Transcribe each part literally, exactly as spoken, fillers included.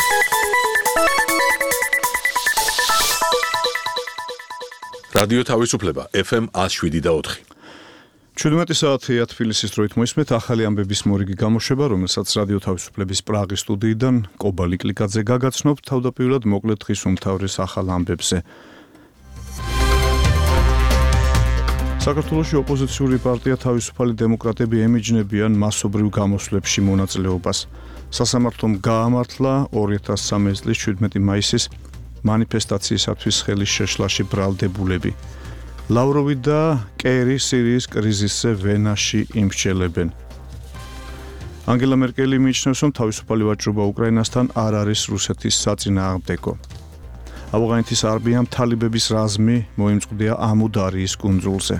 რადიო თავისუფლება ეფ ემ one oh seven და four. ჩვიდმეტი საათია თბილისის დროით მოისმენთ ახალი ამბების მორიგი გამოშვება, რომელსაც რადიო თავისუფლების პრაღის სტუდიიდან კობა ლიკლიკაძე გაგაცნობ თავდაპირველად მოკლედ დღის უმთავრეს ახალ ამბებზე. საქართველოში ოპოზიციური პარტია თავისუფალი დემოკრატები ემიჯნებიან მასობრივ გამოსვლებში მონაწილეობას. სასამართლომ გაამართლა ორი ათას სამი წლის შვიდმეტი მაისის მანიფესტაციისათვის ხელის შეშლაში ბრალდებულები. ლავროვი და კერი სირიის კრიზისზე ვენაში იმსჯელებენ. ანგელა მერკელი მიიჩნევს, რომ თავისუფალი ვაჭრობა უკრაინასთან არ არის რუსეთის საწინააღმდეგო. ავღანეთის არმიამ თალიბების რაზმი მოიმწყდია ამუდარიის კუნძულზე.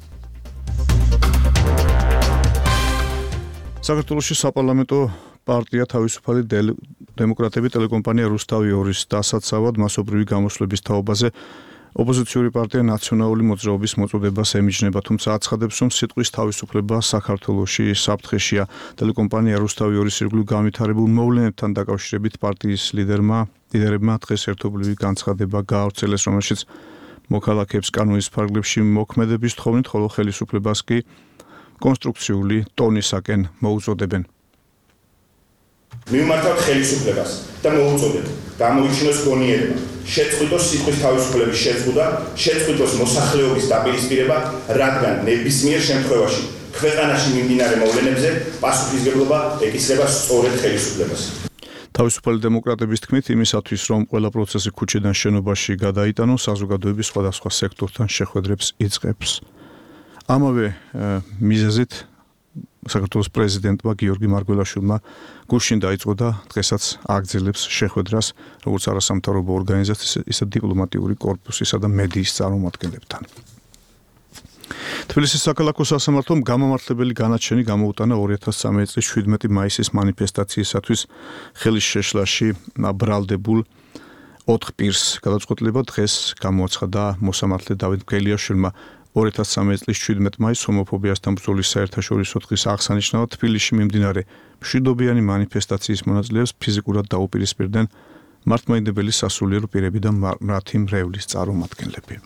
საქართველოში საპარლამენტო პარტია თავისუფალი დემოკრატები ტელეკომპანია რუსთავი ორის დასაცავად მასობრივი გამოსვლების თაობაზე ოპოზიციური პარტია ნაციონალური მოძრაობის მოწოდებას ემიჯნება, თუმცა აცხადებს, რომ სიტყვის თავისუფლება საქართველოში საფრთხეშია. ტელეკომპანია რუსთავი ორის ირგვლივ განვითარებულ მოვლენებთან დაკავშირებით პარტიის ლიდერმა ლიდერებმა დღეს ერთობლივი განცხადება გაავრცელეს, რომელშიც მოქალაქეებს კანონის ფარგლებში მოქმედების თხოვნით, ხოლო ხელისუფლებას კი კონსტრუქციული ტონისაკენ მოუწოდებენ. მივმართავთ ხელისუფლებას და მოუწოდეთ გამოიჩინოს გონიერება, შეწყვიტოს სიტყვის თავისუფლების შეზღუდვა, შეწყვიტოს მოსახლეობის დაპირისპირება, რადგან ნებისმიერ შემთხვევაში ქვეყანაში მიმდინარე მოვლენებზე პასუხისმგებლობა ეკისრება სწორედ ხელისუფლებას. თავისუფალი დემოკრატების თქმით, იმისათვის, რომ ყველა პროცესი ქუჩიდან შენობაში გადაიტანოს, საზოგადოების სხვადასხვა სექტორთან შეხვედრებს იწყებს. ამავე მიზეზით საქართველოს პრეზიდენტმა გიორგი მარგველაშვილმა გუშინ დაიწყო და დღესაც აგრძელებს შეხვედრას როგორც არასამთავრობო ორგანიზაციის, ისე დიპლომატიური კორპუსისა და მედიის წარმომადგენლებთან. თბილისის საქალაქო სასამართლომ გამამართლებელი განაჩენი გამოუტანა ორი ათას სამი წლის შვიდმეტი მაისის მანიფესტაციისათვის ხელის შეშლაში ბრალდებულ ოთხ პირს. გადაწყვეტილება დღეს გამოაცხადა მოსამართლე დავით მგელიაშვილმა. ორი ათას სამი წლის შვიდმეტი მაისს ჰომოფობიასთან ბრძოლის საერთაშორისო დღის აღსანიშნავად თბილისში მიმდინარე მშვიდობიანი მანიფესტაციის მონაწილეებს ფიზიკურად დაუპირისპირდნენ მართლმადიდებელი სასულიერო პირები და მათი მრევლის წარმომადგენლები.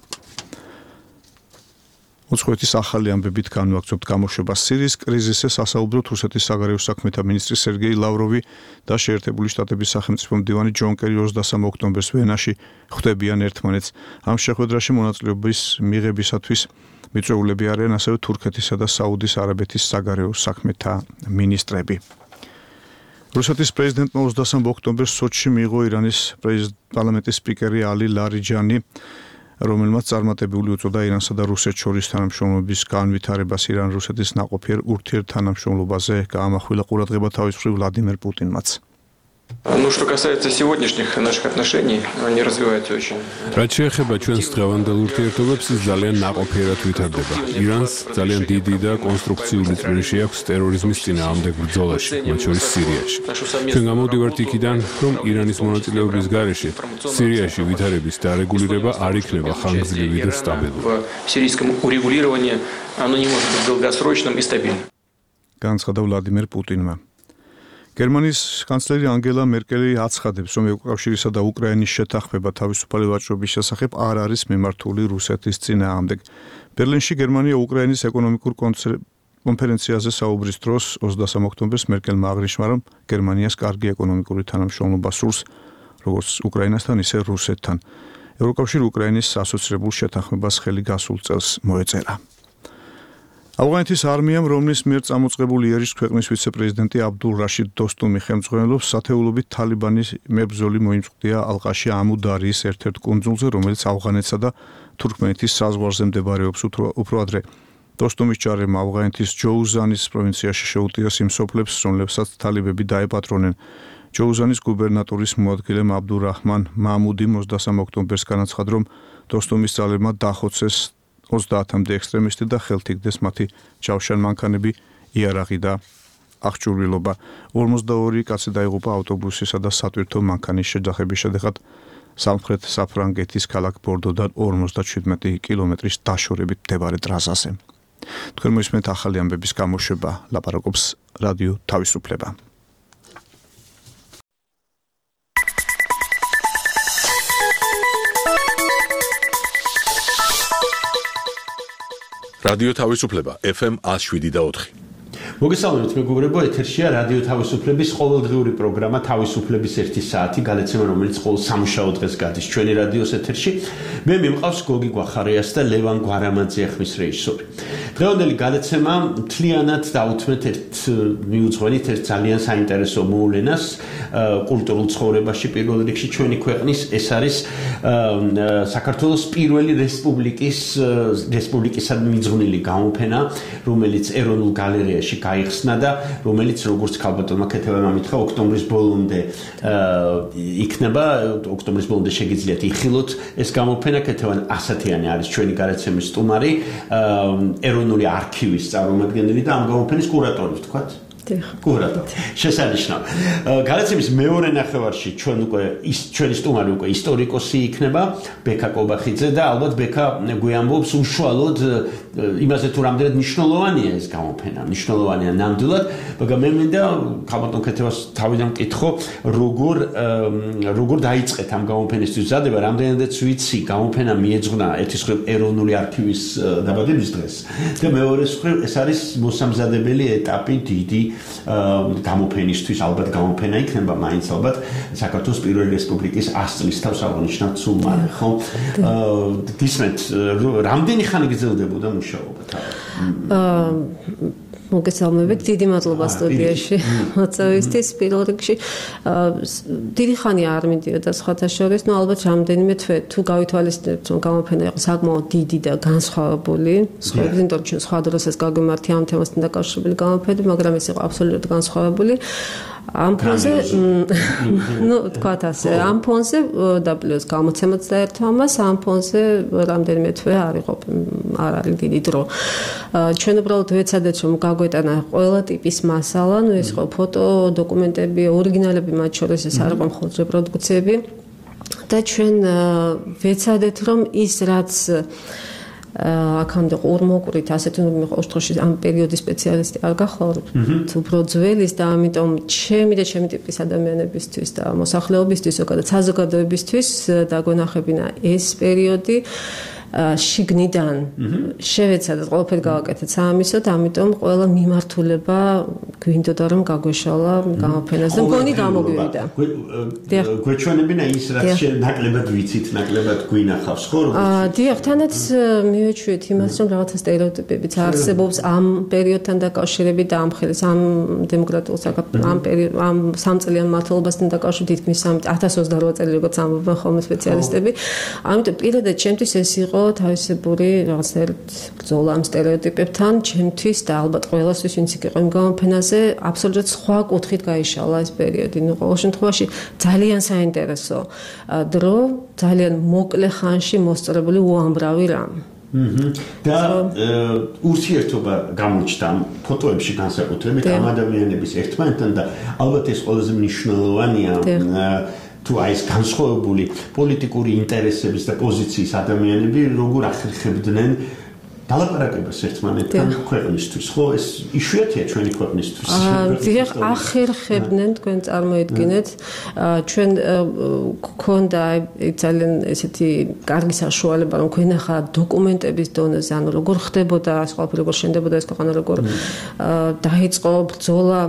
უცხოეთის ახალი ამბებით განვაგრძობთ გამოშვებას. სირიის კრიზისზე სასაუბროდ რუსეთის საგარეო საქმეთა მინისტრი სერგეი ლავროვი და შეერთებული შტატების სახელმწიფო მდივანი ჯონ კერი ოცდასამი ოქტომბერს ვენაში ხვდებიან ერთმანეთს. ამ შეხვედრაში მონაწილეობის მიღებისათვის მიწვეულები არიან ასევე თურქეთისა და საუდის არაბეთის საგარეო საქმეთა მინისტრები. რუსეთის პრეზიდენტმა ოცდასამი ოქტომბერს სოჩში მიიღო ირანის პარლამენტის სპიკერი ალი ლარიჯანი, რომელმაც წარმატებული უწოდა ირანსა და რუსეთს შორის თანამშრომლობის განვითარებას. ირან-რუსეთის ნაყოფიერ ურთიერთთანამშრომლობაზე გაამახვილა ყურადღება თავის მხრივ ვლადიმერ პუტინმაც. Ну, что касается сегодняшних наших отношений, они развиваются очень. რაც შეეხება ჩვენს დღევანდელ ურთიერთობებს, ის ძალიან ნაყოფიერად ვითარდება. ირანს ძალიან დიდი და კონსტრუქციული წვლილი აქვს ტერორიზმის წინააღმდეგ ბრძოლაში, მათ შორის სირიაში. ჩვენ გამოვდივართ იქიდან, რომ ირანის მონაწილეობის გარეშე სირიაში ვითარების დარეგულირება არ იქნება ხანგრძლივი და სტაბილური. В сирийском урегулировании оно не может быть долгосрочным и стабильным. განცხადა ვლადიმერ პუტინმა. გერმანიის კანცლერი ანგელა მერკელი აცხადებს, რომ ევროკავშირისა და უკრაინის შეთანხმება თავისუფალი ვაჭრობის შესახებ არ არის მიმართული რუსეთის წინააღმდეგ. ბერლინში გერმანია უკრაინის ეკონომიკურ კონფერენციაზე საუბრის დროს ოცდასამი ოქტომბერს მერკელმა აღნიშნა, რომ გერმანიას კარგი ეკონომიკური თანამშრომლობა სურს, როგორც უკრაინასთან, ისე რუსეთთან. ევროკავშირი უკრაინის ასოცირებულ შეთანხმებას ხელი გასულ წელს მოეწერა. ავღანეთის არმიამ, რომლის მიერ წამოწყებული იერიშ ქვეყნის ვიცე-პრეზიდენტი აბდულ რაშიდ დოსტუმი ხელმძღვანელობს, სათეულობით თალიბანის მებრძოლი მოიმწყდია ალყაში ამუდარიის ერთ-ერთ კუნძულზე, რომელიც ავღანეთსა და თურქმენეთის საზღვარზე მდებარეობს უფრო ადრე. დოსტუმის ჯარებმა ავღანეთის ჯოუზანის პროვინციაში შეუტიეს იმ სოფლებს, რომლებსაც თალიბები დაეპატრონენ. ჯოუზანის გუბერნატორის მოადგილე აბდულ რაჰმან მამუდიმ ოცდასამი ოქტომბერს განაცხადა, რომ დოსტუმის ძალებმა დახოცეს ოცდაათამდე ექსტრემისტი და ხელთიგდეს მათი ჯავშანმანქანები, იარაღი და აღჭურვილობა. ორმოცდაორი კაცი დაიღუპა ავტობუსისა და სატვირთო მანქანის შეჯახების შედეგად სამხრეთ საფრანგეთის ქალაქ ბორდოდან ორმოცდაშვიდმეტი კილომეტრის დაშორებით მდებარე ტრასაზე. თქვენ მოისმენთ ახალი ამბების გამოშვება, ლაპარაკობს რადიო თავისუფლება. რადიო თავისუფლება F M one oh seven და four. მოგესალმებით მეგობრებო, ეთერშია რადიო თავისუფლების ყოველდღიური პროგრამა თავისუფლების ერთი საათი გალეცემა, რომელიც ყოველ სამუშაო დღეს გადის ჩვენი რადიოს ეთერში. მე მიმყავს გოგი გვახარიას და ლევან გვარამაძე ხმის რეჟისორი. დღევანდელი გალეცემა მთლიანად დაუთმეთ ერთ მიუძღვენით ერთ ძალიან საინტერესო მოვლენას კულტურულ ცხოვრებაში პირველ რიგში ჩვენი ქვეყნის. ეს არის საქართველოს პირველი რესპუბლიკის რესპუბლიკისად მიძღვნილი გამოფენა, რომელიც ეროვნულ გალერეაში გაიხსნა და რომელიც როგორც ქალბატონმა ქეთევამ ამითხრა ოქტომბრის ბოლომდე იქნება, ოქტომბრის ბოლომდე შეგიძლიათ იხილოთ ეს გამოფენა. ქეთევან ასათიანი არის ჩვენი გალეცემის სტუმარი, ეროვნული არქივის წარმომადგენელი და ამ გამოფენის კურატორი ვთქვათ. კურატორი. შესანიშნავ. გალეცემის მეორე ნახევარში ჩვენ უკვე ის ჩვენი სტუმარი უკვე ისტორიკოსი იქნება, ბექა კობახიძე და ალბათ ბექა გვეამბობს უშუალოდ იმაზე თუ რამდენად მნიშვნელოვანია ეს გამოფენა. მნიშვნელოვანია ნამდვილად, მაგრამ მე მინდა ქალბატონ ქეთევას თავიდან მკითხო, როგორ როგორ დაიწყეთ ამ გამოფენისთვის მზადება, რამდენადაც ვიცი, გამოფენა მიეძღვნა ერთის მხრივ ეროვნული არქივის დაბადების დღეს და მეორე მხრივ ეს არის მოსამზადებელი ეტაპი დიდი გამოფენისთვის. ალბათ გამოფენა იქნება მაინც ალბათ საქართველოს პირველი რესპუბლიკის one hundred წლის თავს აღნიშნავთ სულ მალე, ხო? გისმენთ, რამდენი ხანი გრძელდებოდა მუშაობა? მოგესალმებით, დიდი მადლობა სტუდიაში მოწვევისთვის. პირველ რიგში დიდი ხანი არ მიდიოდა სხვათა შორის, ნუ ალბათ რამდენიმე თვე თუ გავითვალისწინებთ, რომ გამოფენა იყო საკმაოდ დიდი და განსხვავებული, სხვაებიდან თორემ ჩვენ სხვა დროს ეს გაგვიმართია ამ თემასთან დაკავშირებული გამოფენები, მაგრამ ეს იყო აბსოლუტურად განსხვავებული. ამ ფონზე, ну, თქვათ ასე, ამ ფონზე და პლუს გამოცემაც დაერთვა მას, ამ ფონზე რამდენიმე თვე არ იყო, არ არის დიდი დრო. ჩვენ უბრალოდ ვეცადეთ, რომ გაგვეტანა ყველა ტიპის მასალა, ну, ეს იყო ფოტო, დოკუმენტები, ორიგინალები, მათ შორის ეს არ იყო მხოლოდ რეპროდუქციები და ჩვენ ვეცადეთ, რომ ის რაც აქამდე ყურმოყვრით ასეთ უნდა მიყოს დროში ამ პერიოდის სპეციალისტი არ გახვალ უფრო ძველის და ამიტომ ჩემი და ჩემი ტიპის ადამიანებისთვის და მოსახლეობისთვის ზოგადად საზოგადოებისთვის დაგვენახებინა ეს პერიოდი შიგნიდან შევეცადეთ ყველაფერი გავაკეთეთ საამისოდ, ამიტომ ყველა მიმართულება გვინდოდა რომ გაგვეშალა გამოფენას და მგონი გამოგვივიდა. გვეჩვენებინა ის რაც ნაკლებად ვიცით, ნაკლებად გვინახავს, ხო? აა, დიახ, თანაც მივეჩვიეთ იმას, რომ რაღაცა სტერეოტიპებიც არსებობს ამ პერიოდთან დაკავშირებით და ამ ხელის ამ დემოკრატიულ საქართველოს ამ პერიოდ ამ სამწლიან მმართველობასთან დაკავშირებით თითქმის ათას ოცდაოთხ წელი როგორც ამბობენ ხოლმე სპეციალისტები. ამიტომ პირადად ჩემთვის ეს იყო თავისებური რაღაცნაირად ბრძოლა ამ სტერეოტიპებთან, ჩემთვის და ალბათ ყველასთვის, ვინც იყო იმ გამოფენაზე, აბსოლუტურად სხვა კუთხით გაიშალა ეს პერიოდი. ნუ ყოველ შემთხვევაში ძალიან საინტერესო დრო, ძალიან მოკლე ხანში მოსწრებული უამრავი რამ. და ურთიერთობა გამოჩნდა ფოტოებში განსაკუთრებით ამ ადამიანების ერთმანეთთან და ალბათ ეს ყველაზე მნიშვნელოვანია თუ აი ეს განსხვავებული პოლიტიკური ინტერესების და პოზიციის ადამიანები როგორ ახერხებდნენ დალაპარაკებას ერთმანეთთან ქვეყნისთვის, ხო? ეს იშვიათია ჩვენი ქვეყნისთვის. დიახ, ახერხებდნენ, თქვენ წარმოიდგინეთ, ჩვენ გქონდა ძალიან ესეთი კარგი საშუალება, რომ გვენახა დოკუმენტების დონეზე, ანუ როგორ ხდებოდა ეს ყველაფერი, როგორ შენდებოდა ეს ქვეყანა, როგორ დაიწყო ბრძოლა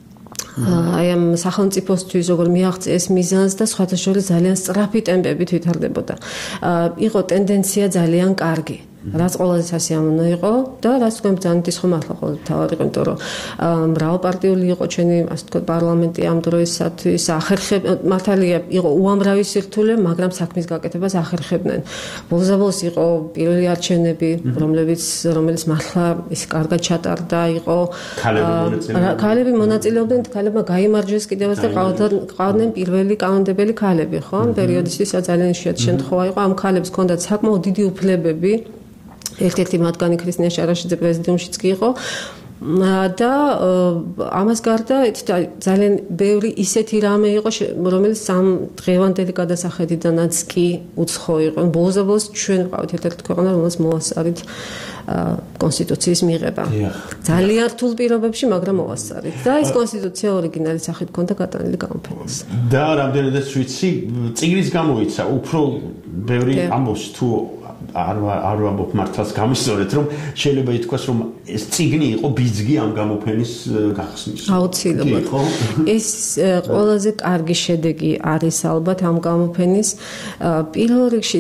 აი ამ სახელმწიფოსთვის როგორ მიაღწიეს მიზანს და სხვათა შორის ძალიან სწრაფი ტემპებით ვითარდებოდა. იყო ტენდენცია ძალიან კარგი. რაც ყველაზე სასიამოვნო იყო და რაც თქვენ ბრძანეთ ის ხომ ახლა ყოველ თავად იყო, იმიტომ რომ მრავალპარტიული იყო ჩვენი ასე ვთქვათ პარლამენტი ამ დროისათვის, ახერხებ მართალია იყო უამრავი სირთულე, მაგრამ საქმის გაკეთებას ახერხებდნენ. ბოლოს იყო პირველი არჩევნები, რომლებიც რომელიც მართლა ის კარგად ჩატარდა, იყო ქალები მონაწილეობდნენ, ქალებმა გაიმარჯვეს კიდევაც და ყავდნენ პირველი კანონმდებელი ქალები, ხო? ამ პერიოდისთვის ძალიან იშვიათი შემთხვევა იყო, ამ ქალებს ჰქონდათ საკმაოდ დიდი უფლებები. ერთ-ერთი მათგანი ქრისტიან შარაშიძე პრეზიდიუმშიც კი იყო და ამას გარდა ძალიან ბევრი ისეთი რამე იყო, რომელიც ამ დღევანდელი გადასახედიდანაც კი უცხო იყო. ბოლოს ჩვენ ვყავით ერთ-ერთი ქვეყანა, რომელსაც მოასწარით კონსტიტუციის მიღება. ძალიან რთულ პირობებში, მაგრამ მოასწარით. და ეს კონსტიტუცია ორიგინალი სახით ჰქონდა გატანილი გამოფენას. და რამდენადაც ვიცი, წიგნის გამოიცა, უფრო ბევრი ამბობს თუ არ არ ვამბობ მართლაც გამისწორეთ, რომ შეიძლება ითქვას, რომ ეს წიგნი იყო ბიძგი ამ გამოფენის გახსნის. აუცილებლად. ეს ყველაზე კარგი შედეგი არის ალბათ ამ გამოფენის. პირველ რიგში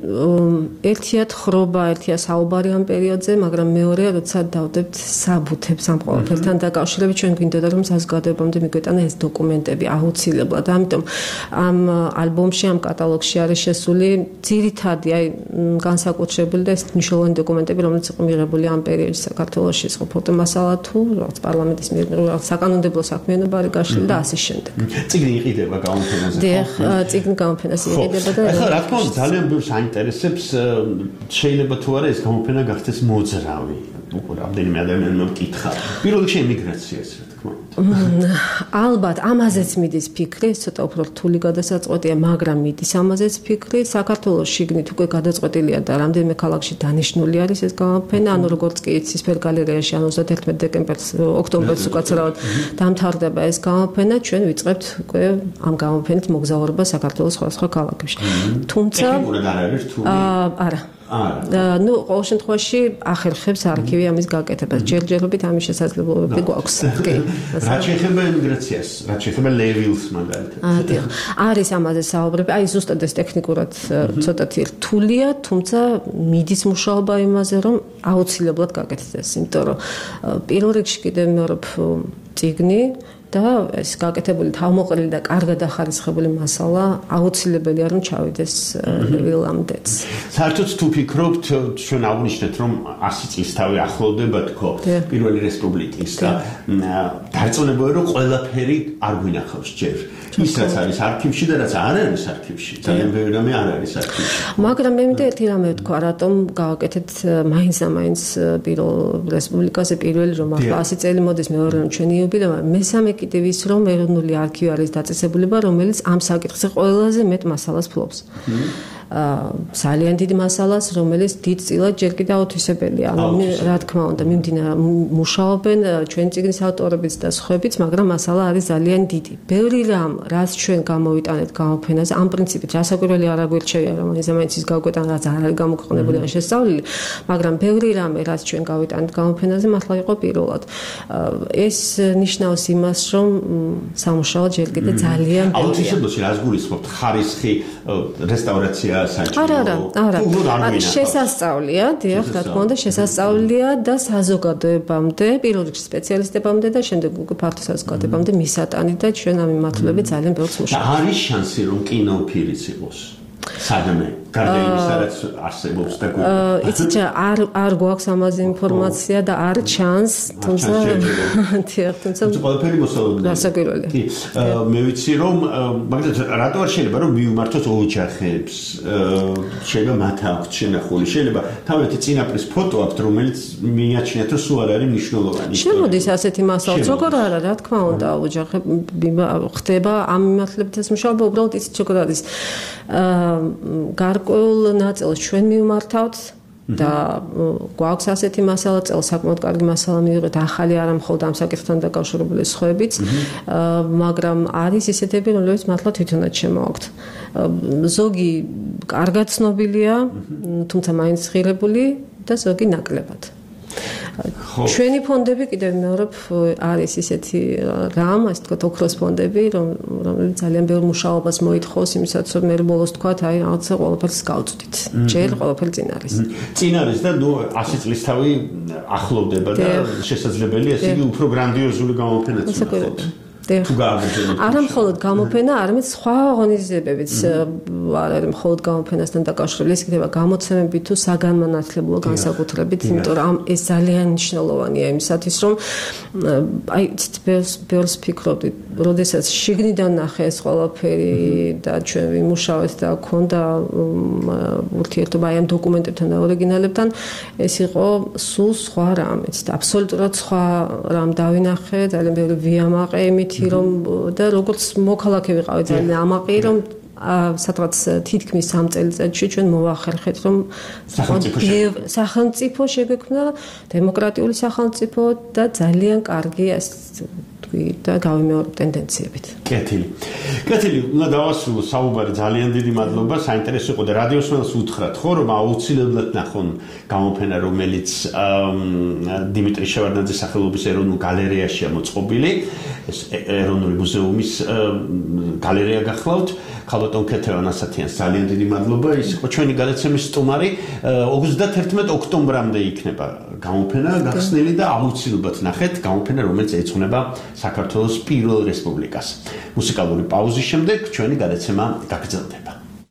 ერთია თხრობა, ერთია საუბარი ამ პერიოდზე, მაგრამ მეორეა, როცა დავდებთ საბუთებს ამ ყველაფერთან დაკავშირებით, ჩვენ გვინდოდა რომ საზოგადოებამდე მიგვეტანა ეს დოკუმენტები აუცილებლად. ამიტომ ამ ალბომში, ამ კატალოგში არის შესული ძირითადი, აი განსაკუთრებული და ეს მნიშვნელოვანი დოკუმენტები, რომელიც იყო მიღებული ამ პერიოდში საქართველოში, იყო ფოტომასალა თუ რაღაც პარლამენტის მიერ რაღაც საკანონმდებლო საქმიანობა არის გაშლილი და ასე შემდეგ. წიგნი იყიდება გამოფენაზე. დიახ, წიგნი გამოფენაზე იყიდება და ახლა რა თქმა უნდა ძალიან ბევრს აინტერესებს შეიძლება თუ არა ეს გამოფენა გახდეს მოძრავი. უკვე რამდენიმე ადამიანმა მკითხა. პირველ რიგში ემიგრაციას რა თქმა უნდა. ალბათ ამაზეც მიდის ფიქრი, ეს ცოტა უფრო რთული გადასაწყვეტია, მაგრამ მიდის ამაზეც ფიქრი. საქართველოს შიგნით უკვე გადაწყვეტილია და რამდენიმე ქალაქში დანიშნული არის ეს გამოფენა, ანუ როგორც კი ცისფერ გალერეაში ანუ ოცდაერთმეტ დეკემბერს, ოქტომბერს უკაცრავად დამთავრდება ეს გამოფენა, ჩვენ ვიწყებთ უკვე ამ გამოფენით მოგზაურობა საქართველოს სხვადასხვა ქალაქებში. თუმცა ტექნიკურად არ არის რთული. არა ну, ყოველ შემთხვევაში ახერხებს არქივი ამის გაკეთებას. ჯერჯერობით ამის შესაძლებლობები გვაქვს. კი. რა შეეხება ემიგრაციას, რა შეეხება ლევილს მაგალითად. დიახ. არის ამაზე საუბრები. აი ზუსტად ეს ტექნიკურად ცოტათი რთულია, თუმცა მიდის მუშაობა იმაზე, რომ აუცილებლად გაკეთდეს, იმიტომ რომ პირველ რიგში კიდევ მეორებ წიგნი და ეს გაკეთებული თავმოყრილი და კარგად ახარისხებული მასალა აუცილებელია რომ ჩავიდეს ლევილამდეც. საერთოდ თუ ფიქრობთ, ჩვენ აღნიშნეთ რომ ასი წლის თავი ახლოვდება თქო პირველი რესპუბლიკის და დარწმუნებაა რომ ყველაფერი არ გვინახავს ჯერ. ის რაც არის არქივში და რაც არ არის არქივში, ძალიან ბევრი რამე არ არის არქივში. მაგრამ მე მინდა ერთი რამე ვთქვა, რატომ გავაკეთეთ მაინც და მაინც პირველ რესპუბლიკაზე პირველი რომ ახლა ასი წელი მოდის მეორე რომ ჩვენი იუბილეა, მესამე კიდევ ის რომ ეროვნული არქივი არის დაწესებულება, რომელიც ამ საკითხზე ყველაზე მეტ მასალას ფლობს. ძალიან დიდ მასალას, რომელიც დიდწილად ჯერ კიდევ აუთვისებელია. ანუ რა თქმა უნდა, მიმდინარე მუშაობენ ჩვენ წიგნის ავტორებიც და სხვაებიც, მაგრამ მასალა არის ძალიან დიდი. ბევრი რამ, რაც ჩვენ გამოვიტანეთ გამოფენაზე, ამ პრინციპით რასაკვირველი არ აგვირჩევია, რომ მაინც ის გავგვეტან, რაც არ არის გამოქვეყნებული ან შესწავლილი, მაგრამ ბევრი რამე, რაც ჩვენ გავიტანეთ გამოფენაზე, მართლა იყო პირველად. ეს ნიშნავს იმას, რომ სამუშაო ჯერ კიდევ ძალიან ბევრია. აუთვისებელში რას გულისხმობთ? ხარისხი, რესტავრაცია არა, არა, არა. შესასწავლია, დიახ, რა თქმა უნდა, შესასწავლია და საზოგადოებამდე, პირველ რიგში სპეციალისტებამდე და შემდეგ უკვე ფართო საზოგადოებამდე მისატანი და ჩვენ ამ მიმართულებით ძალიან ბევრს მუშაობთ. არის შანსი რომ კინოფილიც იყოს? სადმე გარდა იმისა, რაც არსებობს და გვაქვს. იცით რა, არ არ გვაქვს ამაზე ინფორმაცია და არ ჩანს, თუმცა დიახ, თუმცა ყველაფერი მოსალოდნელია. გასაკვირველია. კი, მე ვიცი რომ მაგალითად რატო არ შეიძლება რომ მივმართოთ ოჯახებს, შეიძლება მათ აქვთ შენახული, შეიძლება თავისი წინაპრის ფოტო აქვთ, რომელიც მიაჩნიათ რომ სულ არ არის მნიშვნელოვანი. შემოდის ასეთი მასალა, როგორ არა, რა თქმა უნდა, ოჯახები ხდება ამ მიმართულებით ეს მუშაობა, უბრალოდ იცით როგორ არის. გარკვეულ ნაწილს ჩვენ მივმართავთ და გვაქვს ასეთი მასალა, წელს საკმაოდ კარგი მასალა მივიღეთ, ახალი არა მხოლოდ ამ საკითხთან დაკავშირებული სხვაებიც, მაგრამ არის ისეთები, რომლებიც მართლა თვითონაც შემოაქვთ. ზოგი კარგად ცნობილია, თუმცა მაინც ღირებული და ზოგი ნაკლებად. ჩვენი ფონდები კიდევ მეორებ არის ისეთი რამ, ასე ვთქვათ, ოქროს ფონდები, რომელიც ძალიან ბევრ მუშაობას მოითხოვს იმისაც, რომ მე ბოლოს ვთქვათ, აი რაღაცა ყველაფერს გავწვდით. ჯერ ყველაფერი წინ არის. წინ არის და ნუ ასი წლის თავი ახლოვდება და შესაძლებელია ესე იგი უფრო გრანდიოზული გამოფენაც ვინახოთ. არა მხოლოდ გამოფენა, არამედ სხვა ღონისძიებებიც არ არის მხოლოდ გამოფენასთან დაკავშირებული, ეს იქნება გამოცემები თუ საგანმანათლებლო განსაკუთრებით, იმიტომ რომ ეს ძალიან მნიშვნელოვანია იმისათვის, რომ აი ბევრს ფიქრობდი, როდესაც შიგნიდან ნახე ეს ყველაფერი და ჩვენ ვიმუშავეთ და გქონდა ურთიერთობა აი ამ დოკუმენტებთან და ორიგინალებთან, ეს იყო სულ სხვა რამეც და აბსოლუტურად სხვა რამ დავინახე, ძალიან ბევრი ვიამაყე იმით რომ და როგორც მოქალაქე ვიყავი ძალიან ამაყი რომ სადღაც თითქმის სამ წელიწადში ჩვენ მოვახერხეთ რომ სახელმწიფო შეგვექმნა დემოკრატიული სახელმწიფო და ძალიან კარგი თქვი და გავიმეორებ ტენდენციებით. კეთილი. კეთილი, უნდა დავასრულო საუბარი, ძალიან დიდი მადლობა, საინტერესო იყო და რადიოსმენელს უთხრათ, ხო, რომ აუცილებლად ნახონ გამოფენა, რომელიც დიმიტრი შევარდნაძის სახელობის ეროვნულ გალერეაშია მოწყობილი, ეს ეროვნული მუზეუმის გალერეა გახლავთ. ქალბატონ ქეთევან ასათიანს ძალიან დიდი მადლობა, ის იყო ჩვენი გადაცემის სტუმარი. ოცდათერთმეტ ოქტომბრამდე იქნება გამოფენა გახსნილი და აუცილებლად ნახეთ გამოფენა, რომელიც ეძღვნება საქართველოს პირველ რესპუბლიკას. მუსიკალური პაუზის შემდეგ ჩვენი გადაცემა გაგრძელდება.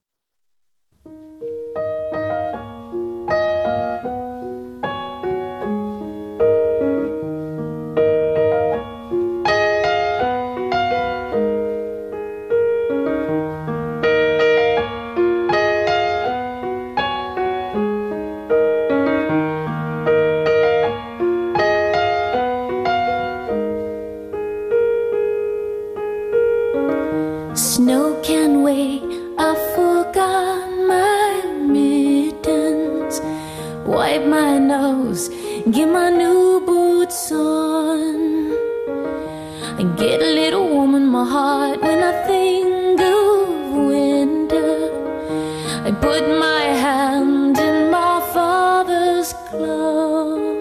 Snow can wait, I forgot my mittens. Wipe my nose, get my new boots on. I get a little warm in my heart when I think of winter. I put my hand in my father's glove.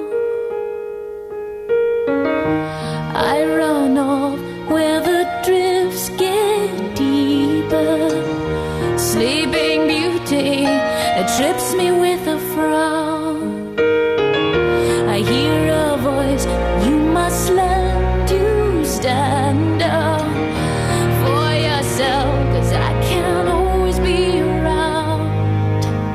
I run off where the drifts get deeper. Sleeping Beauty that trips me with a frown. I hear a voice, you must learn to stand up for yourself, 'cause I can't always be around.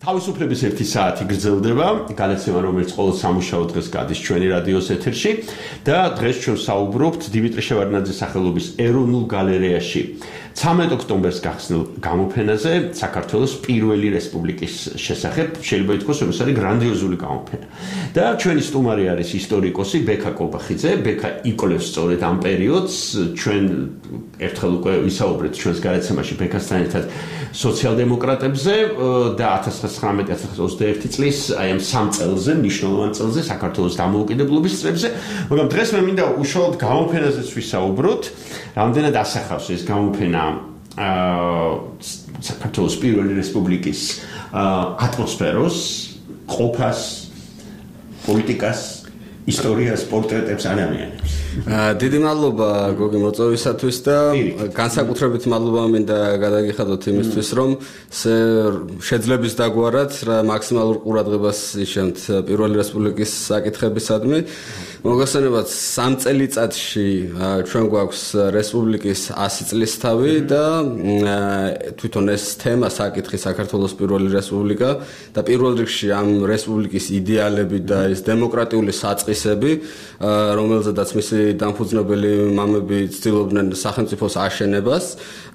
თავისუფლების ერთი საათი გრძელდება, განაცემა რომელიც ყოველ სამუშაო დღეს გადის ჩვენი რადიოს ეთერში და დღეს ჩვენ საუბრობთ დიმიტრი შევარდნაძის სახელობის ეროვნულ გალერეაში ცამეტ ოქტომბერს გახსნილ გამოფენაზე საქართველოს პირველი რესპუბლიკის შესახებ, შეიძლება ითქვას, რომ ეს არის გრანდიოზული გამოფენა. და ჩვენი სტუმარი არის ისტორიკოსი ბექა კობახიძე, ბექა იკვლევს სწორედ ამ პერიოდს, ჩვენ ერთხელ უკვე ვისაუბრეთ ჩვენს გარაცემაში ბექასთან ერთად სოციალ-დემოკრატებზე და ათას ცხრამეტი ათას ოცდაერთი წლის აი ამ სამ წელზე, მნიშვნელოვან წელზე საქართველოს დამოუკიდებლობის წლებზე, მაგრამ დღეს მე მინდა უშუალოდ გამოფენაზეც ვისაუბროთ, რამდენად ასახავს ეს გამოფენა საქართველოს პირველი რესპუბლიკის ატმოსფეროს, ყოფას, პოლიტიკას, ისტორიას, პორტრეტებს, ადამიანებს. დიდი მადლობა გოგი მოწვევისათვის და განსაკუთრებით მადლობა მინდა გადაგიხადოთ იმისთვის, რომ შეძლებს დაგვარად რა მაქსიმალურ ყურადღებას იშენთ პირველი რესპუბლიკის საკითხებისადმი. მოგესალმებით, სამ წელიწადში ჩვენ გვაქვს რესპუბლიკის ასი წლისთავი და თვითონ ეს თემა საკითხი საქართველოს პირველი რესპუბლიკა და პირველ რიგში ამ რესპუბლიკის იდეალები და ეს დემოკრატიული საწყისები, რომელზედაც მისი დამფუძნებელი მამები ცდილობდნენ სახელმწიფოს აშენებას,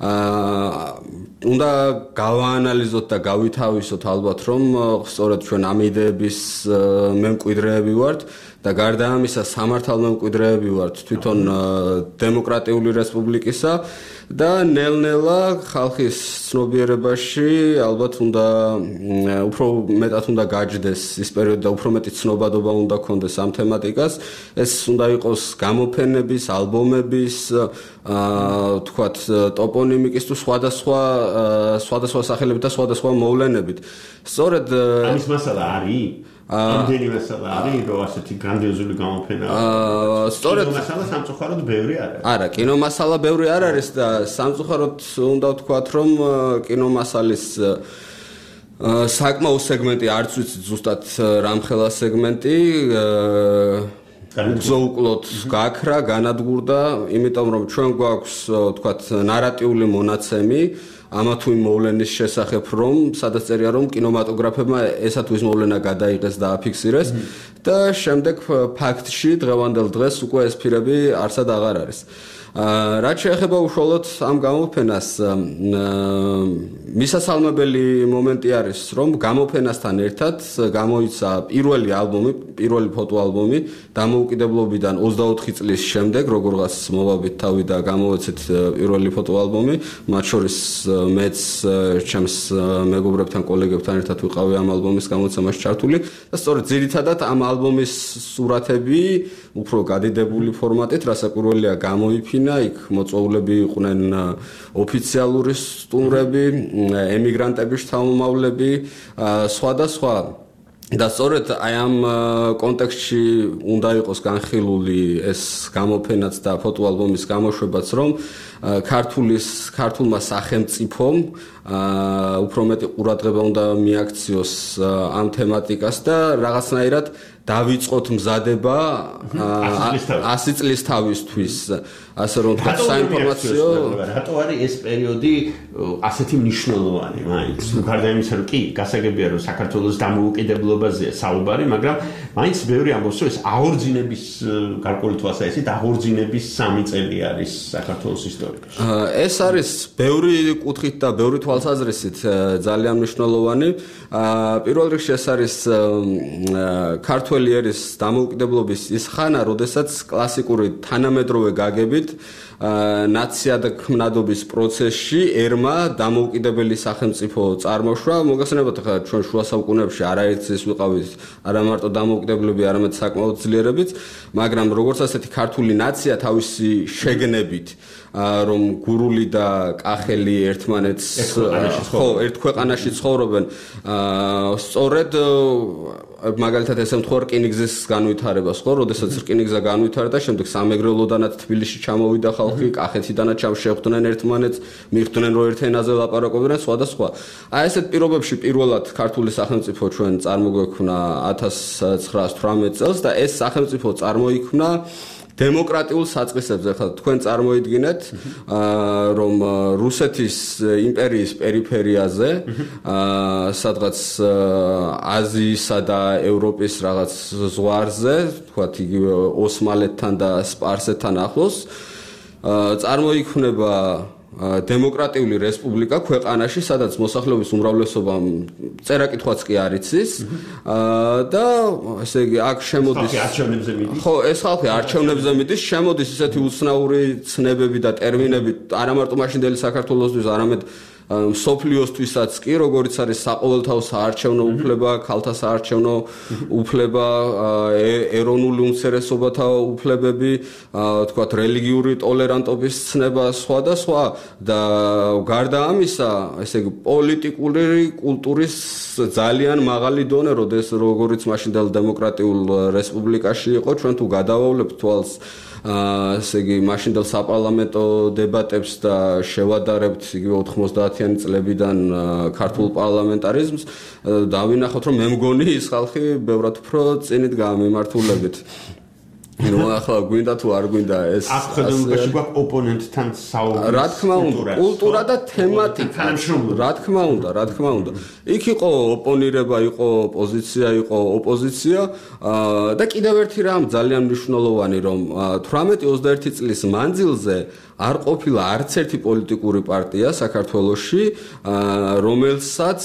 უნდა გავაანალიზოთ და გავითავისოთ ალბათ, რომ სწორედ ჩვენ ამ იდეების მემკვიდრეები ვართ და გარდა ამისა სამართალმემკვიდრეები ვართ თვითონ დემოკრატიული რესპუბლიკისა და ნელ-ნელა ხალხის ცნობიერებაში ალბათ უნდა უფრო მეტად უნდა გაჯდეს ის პერიოდი და უფრო მეტი ცნობადობა უნდა ქონდეს ამ თემატიკას. ეს უნდა იყოს გამოფენების, ალბომების, თქვათ ტოპონიმიკის თუ სხვადასხვა სხვადასხვა სახელებით და სხვადასხვა მოვლენებით. სწორედ ამის მასალა არის ამდენი მასალა არის, რომ ასეთი გრანდიოზული გამოფენა. სწორედ მასალა სამწუხაროდ ბევრი არ არის. არა, კინომასალა ბევრი არ არის და სამწუხაროდ უნდა ვთქვათ, რომ კინომასალის საკმაო სეგმენტი არც ვიცი ზუსტად რამხელა სეგმენტი გზოუკლოთ გაქრა, განადგურდა, იმიტომ რომ ჩვენ გვაქვს ვთქვათ ნარატიული მონაცემი ამა თუ იმ მოვლენის შესახებ, რომ სადაც წერია, რომ კინემატოგრაფებმა ესა თუ ის მოვლენა გადაიღეს და აფიქსირეს და შემდეგ ფაქტში დღევანდელ დღეს უკვე ეს ფირები არსად აღარ არის. რაც შეეხება უშუალოდ ამ გამოფენას, მისასალმებელი მომენტი არის, რომ გამოფენასთან ერთად გამოიცა პირველი ალბომი, პირველი ფოტოალბომი დამოუკიდებლობიდან ოცდაოთხი წლის შემდეგ, როგორღაც მოვაბით თავი და გამოვეცეთ პირველი ფოტოალბომი, მათ შორის მეც ჩემს მეგობრებთან, კოლეგებთან ერთად ვიყავი ამ ალბომის გამოცემაში ჩართული და სწორედ ძირითადად ამ ალბომის სურათები უფრო გადიდებული ფორმატით, რასაკვირველია გამოიფინა, იქ მოწვეულები იყვნენ ოფიციალური სტუმრები, ემიგრანტების შთამომავლები, სხვადასხვა და სწორედ აი ამ კონტექსტში უნდა იყოს განხილული ეს გამოფენაც და ფოტოალბომის გამოშვებაც, რომ ქართულის ქართულმა სახელმწიფომ უფრო მეტი ყურადღება უნდა მიაქციოს ამ თემატიკას და რაღაცნაირად დავიწყოთ მზადება ასი წლის თავისთვის, ასე რომ თქვა საინფორმაციო. რატო არის ეს პერიოდი ასეთი მნიშვნელოვანი, მაინც? გარდა იმისა, რომ კი, გასაგებია, რომ საქართველოს დამოუკიდებლობაზეა საუბარი, მაგრამ მაინც ბევრი ამბობს, რომ ეს აღორძინების გარკვეული თვალსაზრისით აღორძინების სამი წელი არის საქართველოს ისტორიაში. ეს არის ბევრი კუთხით და ბევრი თვალსაზრისით ძალიან მნიშვნელოვანი. პირველ რიგში ეს არის ქართველი ერის დამოუკიდებლობის ის ხანა, როდესაც კლასიკური თანამედროვე გაგებით ნაციადქმნადობის პროცესში ერმა დამოუკიდებელი სახელმწიფო წარმოშვა. მოგესალმებით, ხა ჩვენ შუა საუკუნეებში არაერთს ის ვიყავით, არა მარტო დამოუკიდებლები, არამედ საკმაოდ ძლიერებით, მაგრამ როგორც ასეთი ქართული ნაცია თავისი შეგნებით, რომ გურული და კახელი ერთმანეთს ხო, ერთ ქვეყანაში ცხოვრობენ, სწორედ მაგალითად ესე მთხოვ რკინიგზის განვითარებას, ხო, როდესაც რკინიგზა განვითარდა, შემდეგ სამეგრელოდანაც თბილისში ჩამოვიდა ხალხი, კახეთიდანაც ჩამშევხვდნენ ერთმანეთს, მიხვდნენ რომ ერთ ენაზე ლაპარაკობდნენ, სხვადასხვა. აი ესეთ პირობებში პირველად ქართული სახელმწიფო ჩვენ წარმოგვექმნა ათას ცხრაას თვრამეტ წელს და ეს სახელმწიფო წარმოიქმნა დემოკრატიულ საწყისებზე. ხა თქვენ წარმოიდგინეთ, რომ რუსეთის იმპერიის პერიფერიაზე, სადღაც აზიისა და ევროპის რაღაც ზღვარზე, თქვათ იგივე ოსმალეთთან და სპარსეთთან ახლოს, წარმოიქმნება დემოკრატიული რესპუბლიკა ქვეყანაში, სადაც მოსახლეობის უმრავლესობამ წერა-კითხვაც კი არ იცის და ესე იგი აქ შემოდის არჩევნებზე მიდის. ხო, ეს ხალხი არჩევნებზე მიდის, შემოდის ისეთი უცნაური ცნებები და ტერმინები არა მარტო მაშინდელი საქართველოსთვის, არამედ სოფლიოსთვისაც კი, როგორც არის საყოველთაო საარჩევნო უფლება, ქალთა საარჩევნო უფლება, ეროვნული უმცირესობათა უფლებები, თქვათ რელიგიური ტოლერანტობის ცნება, სხვა და სხვა და გარდა ამისა, ესე იგი პოლიტიკური კულტურის ძალიან მაღალი დონე, როდეს როგორც მაშინდელ დემოკრატიულ რესპუბლიკაში იყო, ჩვენ თუ გადავავლებთ თვალს ესე იგი მაშინდელ საპარლამენტო დებატებს და შევადარებთ იგივე ოთხმოცდაათიანი წლებიდან ქართულ პარლამენტარიზმს, დავინახოთ, რომ მე მგონი ის ხალხი ბევრად უფრო წინით გამიმართულებით. ნუ ახლა გვინდა თუ არ გვინდა ეს ახლა გვაქვს ოპონენტთან საუბრის რა თქმა უნდა კულტურა და თემატიკა რა თქმა უნდა რა თქმა უნდა იქ იყო ოპონირება იყო პოზიცია იყო ოპოზიცია და კიდევ ერთი რამ ძალიან მნიშვნელოვანი რომ თვრამეტი ოცდაერთი წლის მანძილზე არ ყოფილა არც ერთი პოლიტიკური პარტია საქართველოში რომელსაც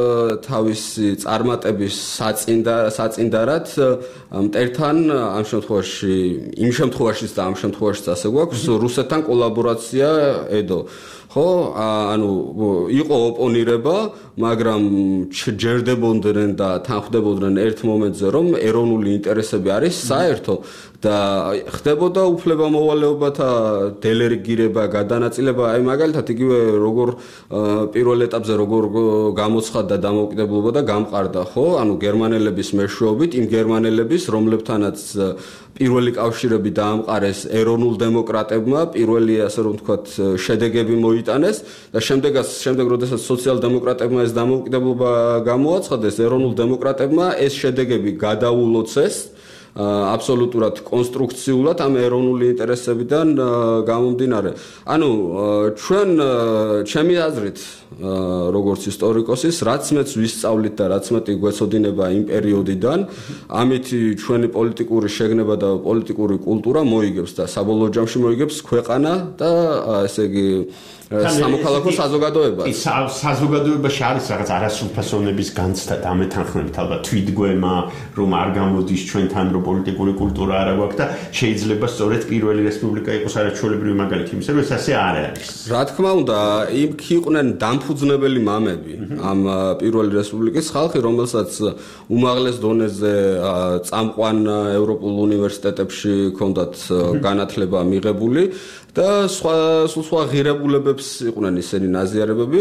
თავისი წარმატების საწინდა საწინდარად მტერთან ამ შემთხვევაში იმ შემთხვევაშიც და ამ შემთხვევაშიც ასე გვაქვს რუსეთთან კოლაბორაცია ედო ხო ანუ იყო ოპონირება მაგრამ ჯერდებოდნენ და თანხმდებოდნენ ერთ მომენტზე რომ ეროვნული ინტერესები არის საერთო და ხდებოდა უფლებამოვალეობათა დელეგირება, გადანაწილება, აი მაგალითად იგივე როგორ პირველ ეტაპზე როგორ გამოცხადდა დამოუკიდებლობა და გამყარდა, ხო? ანუ გერმანელების მეშვეობით, იმ გერმანელების, რომლებთანაც პირველი კავშირები დაამყარეს ეროვნულ დემოკრატებმა, პირველი ასე რომ ვთქვათ, შედეგები მოიტანეს და შემდეგაც, შემდეგ როდესაც სოციალ-დემოკრატებმა ეს დამოუკიდებლობა გამოაცხადეს, ეროვნულ დემოკრატებმა ეს შედეგები გადაულოცეს აბსოლუტურად კონსტრუქციულად ამ ეროვნული ინტერესებიდან გამომდინარე. ანუ ჩვენ ჩემი აზრით როგორც ისტორიკოსის, რაც მეც ვისწავლით და რაც მეტი გვეცოდინება იმ პერიოდიდან, ამით ჩვენი პოლიტიკური შეგნება და პოლიტიკური კულტურა მოიგებს და საბოლოო ჯამში მოიგებს ქვეყანა და ესე იგი სამოქალაქო საზოგადოება. ის საზოგადოებაში არის რაღაც არასრულფასოვნების განცდა და ამეთანხმებით ალბათ თვითგვემა, რომ არ გამოდის ჩვენთან რომ პოლიტიკური კულტურა არ აქვს და შეიძლება სწორედ პირველი რესპუბლიკა იყოს არაჩვეულებრივი მაგალითი იმისა, რომ ეს ასე არ არის. რა თქმა უნდა, იქ იყვნენ დამფუძნებელი მამები ამ პირველი რესპუბლიკის ხალხი, რომელსაც უმაღლეს დონეზე წამყვან ევროპულ უნივერსიტეტებში ჰქონდათ განათლება მიღებული და სხვა სხვა ღირებულებებს იყვნენ ისინი ნაზიარებები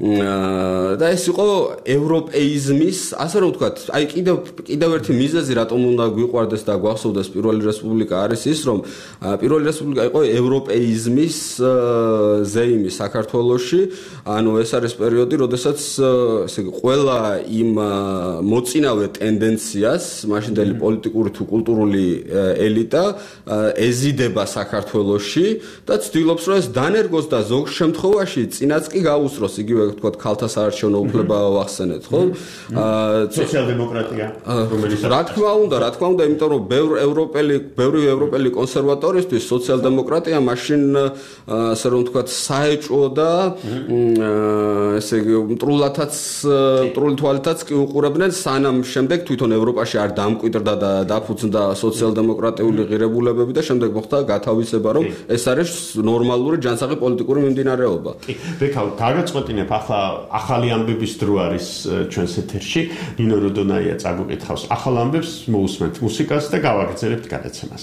და ეს იყო ევროპეიზმის, ასე რომ ვთქვათ, აი კიდევ კიდევ ერთი მიზეზი, რატომ უნდა გვიყვარდეს და გვახსოვდეს პირველი რესპუბლიკა არის ის, რომ პირველი რესპუბლიკა იყო ევროპეიზმის ზეიმი საქართველოში, ანუ ეს არის პერიოდი, როდესაც ესე იგი ყველა იმ მოწინავე ტენდენციას, მაშინდელი პოლიტიკური თუ კულტურული ელიტა ეზიდება საქართველოში და ცდილობს რომ ეს დანერგოს და ზოგ შემთხვევაში წინაც კი გაუსწროს, იგივე ვთქვათ, ქალთა საარჩევნო უფლება ვახსენეთ, ხო? სოციალ-დემოკრატია, რომელიც რა თქმა უნდა, რა თქმა უნდა, იმიტომ რომ ბევრ ევროპელი, ბევრი ევროპელი კონსერვატორისთვის სოციალ-დემოკრატია მაშინ ასე რომ ვთქვათ, საეჭვო და ესე იგი მტრულათაც მტრული თვალითაც კი უყურებდნენ, სანამ შემდეგ თვითონ ევროპაში არ დამკვიდრდა და დაფუძნდა სოციალ-დემოკრატიული ღირებულებები და შემდეგ მოხდა გათავისება, რომ ეს არის ნორმალური ჯანსაღი პოლიტიკური მიმდინარეობა. ბექა, დაგაწყვეტინებ, ახლა ახალი ამბების დრო არის ჩვენს ეთერში. ნინო როდონაია წაგვიკითხავს ახალ ამბებს, მოусმენთ მუსიკას და გავაგრძელებთ გადაცემას.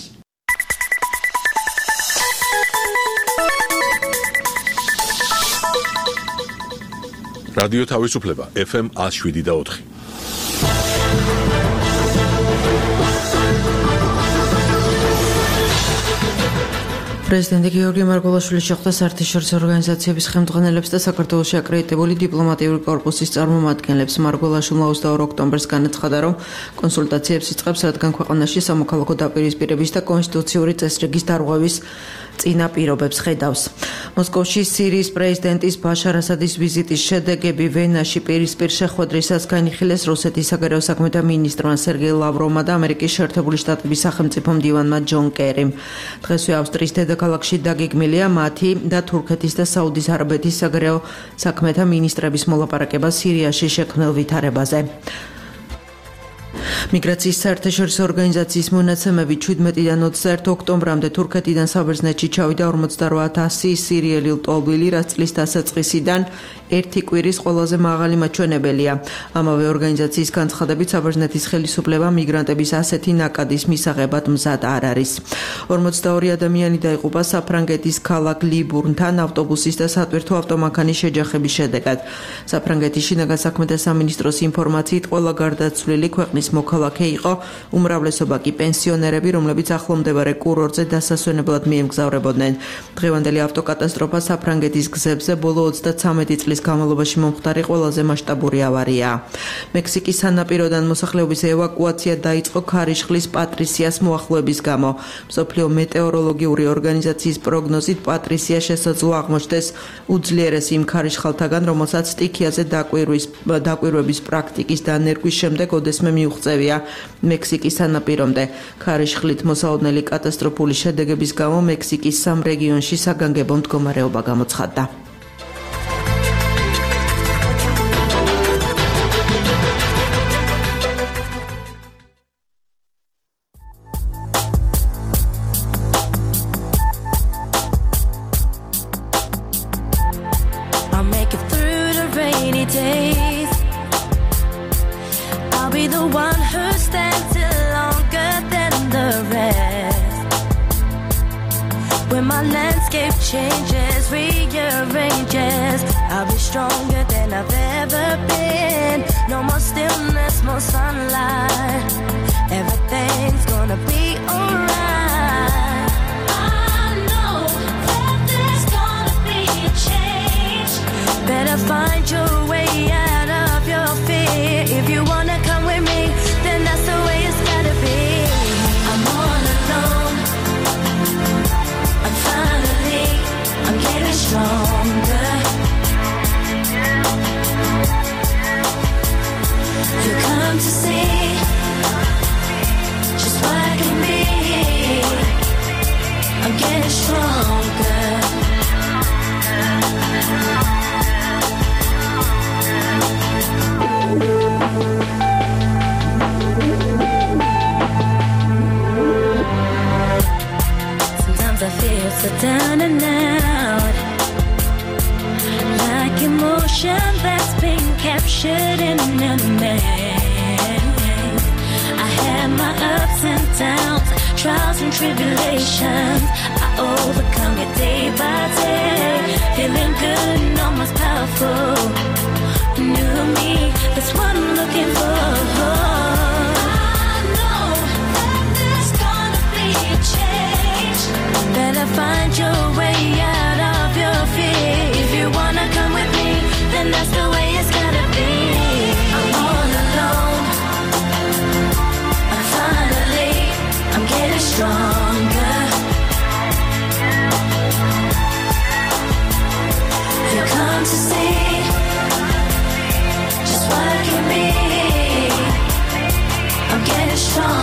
რადიო თავისუფლება ეფ ემ one oh seven და four. პრეზიდენტი გიორგი მარგველაშვილი შეხვდა საერთაშორისო ორგანიზაციების ხელმძღვანელებს და საქართველოში აკრედიტებული დიპლომატიური კორპუსის წარმომადგენლებს. მარგველაშვილმა ოცდაორ ოქტომბერს განაცხადა, რომ კონსულტაციებს იწყებს, რადგან ქვეყანაში სამოქალაქო დაპირისპირების და კონსტიტუციური წესრიგის დარღვევის წინაპირობებს ხედავს. მოსკოვში სირიის პრეზიდენტის ბაშარ ასადის ვიზიტის შედეგები ვენაში პირისპირ შეხვედრისას განიხილეს რუსეთის საგარეო საქმეთა მინისტრმა სერგეი ლავროვმა და ამერიკის შეერთებული შტატების სახელმწიფო მდივანმა ჯონ კერიმ. დღესვე ავსტრიის დედაქალაქში დაგეგმილია მათი და თურქეთის და საუდის არაბეთის საგარეო საქმეთა მინისტრების მოლაპარაკება სირიაში შექმნილ ვითარებაზე. მიგრაციის საერთაშორისო ორგანიზაციის მონაცემებით შვიდმეტიდან ოცდაერთ ოქტომბრამდე თურქეთიდან საბერძნეთში ჩავიდა ორმოცდაოთხ ათასი სირიელი ლტოლვილი, რაც წლის დასაწყისიდან ერთი კვირის ყველაზე მაღალი მაჩვენებელია. ამავე ორგანიზაციის განცხადებით საბერძნეთის ხელისუფლება მიგრანტების ასეთი ნაკადის მისაღებად მზად არ არის. ორმოცდაორი ადამიანი დაიღუპა საფრანგეთის ქალაქ ლიბურნთან ავტობუსის და სატვირთო ავტომანქანის შეჯახების შედეგად. საფრანგეთის შინაგან საქმეთა სამინისტროს ინფორმაციით ყველა გარდაცვლილი ქვეყნის მოქალაქე იყო, უმრავლესობა კი პენსიონერები, რომლებიც ახლომდებარე კურორტზე დასასვენებლად მიემგზავრებოდნენ. დღევანდელი ავტოკატასტროფა საფრანგეთის გზებზე ბოლო ოცდაცამეტი წლის განმავლობაში მომხდარი ყველაზე მასშტაბური ავარიაა. მექსიკის სანაპიროდან მოსახლეობის ევაკუაცია დაიწყო ქარიშხლის პატრისიას მოახლოების გამო. მსოფლიო მეტეოროლოგიური ორგანიზაციის პროგნოზით პატრისია შესაძლოა აღმოჩნდეს უძლიერეს იმ ქარიშხალთაგან, რომელსაც სტიქიაზე დაკვირვების პრაქტიკის დანერგვის შემდეგ ოდესმე მიუღწევია მექსიკის სანაპირომდე. ქარიშხლით მოსაოდნელი კატასტროფული შედეგების გამო მექსიკის სამ რეგიონში საგანგებო მდგომარეობა გამოცხადდა.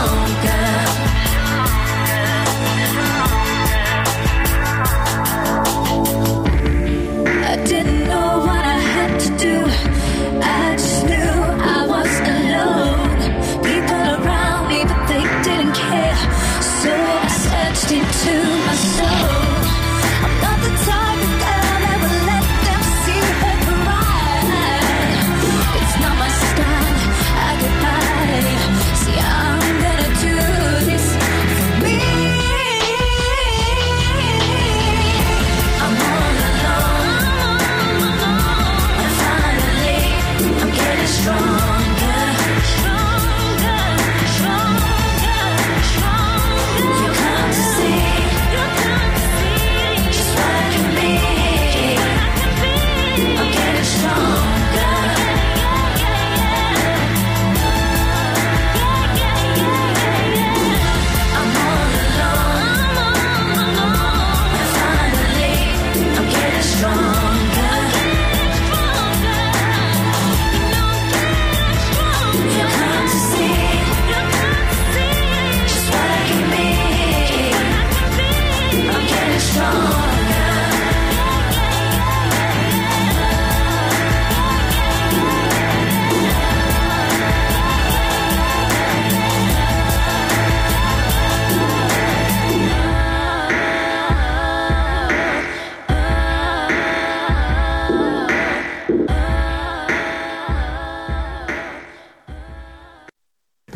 Stronger.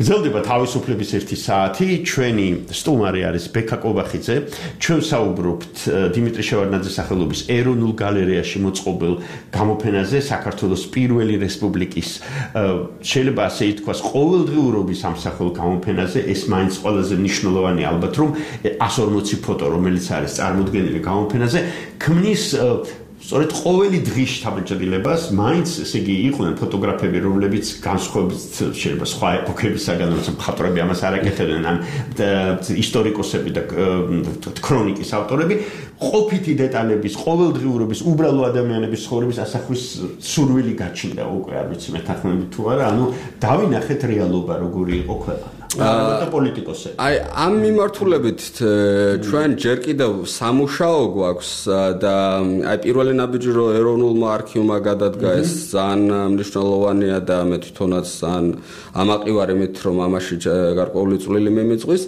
გრძელდება თავისუფლების ერთი საათი. ჩვენი სტუმარი არის ბექა კობახიძე. ჩვენ საუბრობთ დიმიტრი შევარდნაძის სახელობის ეროვნულ გალერეაში მოწყობილ გამოფენაზე საქართველოს პირველი რესპუბლიკის შეიძლება ასე ითქვას ყოველდღიურობის ამსახველ გამოფენაზე. ეს მაინც ყველაზე მნიშვნელოვანი ალბათ რომ εκατს ორმოცი ფოტო რომელიც არის წარმოდგენილი გამოფენაზე ქმნის სწორედ ყოველი დღის შთაბეჭდილებას მაინც ესე იგი იყვნენ ფოტოგრაფები რომლებიც განსხვავებით შეიძლება სხვა ეპოქებისაგან როცა მხატვრები ამას არ აკეთებდნენ ან ისტორიკოსები და ქრონიკის ავტორები ყოფითი დეტალების ყოველდღიურობის უბრალო ადამიანების ცხოვრების ასახვის სურვილი გაჩნდა უკვე არ ვიცი მეთანხმებით თუ არა ანუ დავინახეთ რეალობა როგორი იყო ქვეყანა და პოლიტიკოსები. აი ამ მიმართულებით ჩვენ ჯერ კიდევ სამუშაო გვაქვს და აი პირველი ნაბიჯი რომ ეროვნულმა არქივმა გადადგა ეს ძალიან მნიშვნელოვანია და მე თვითონაც ძალიან ამაყივარი მით რომ ამაში გარკვეული წვლილი მიმიწვის.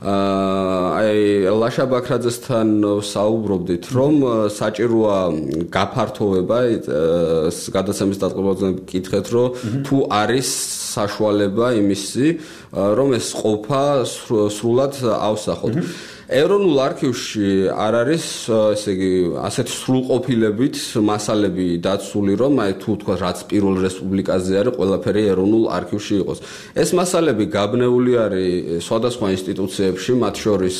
აი ლაშა ბაქრაძესთან საუბრობდით რომ საჭიროა გაფართოვება გადაცემის დაწყებაზე გითხეთ რომ თუ არის საშუალება იმისი რომ ეს ყოფა სრულად ავსახოთ. ეროვნულ არქივში არ არის ესე იგი ასეთი სრულყოფილებით მასალები დაცული რომ აი თუ თქვა რაც პირველ რესპუბლიკაზე არის ყველაფერი ეროვნულ არქივში იყოს. ეს მასალები გაბნეული არის სხვადასხვა ინსტიტუციებში, მათ შორის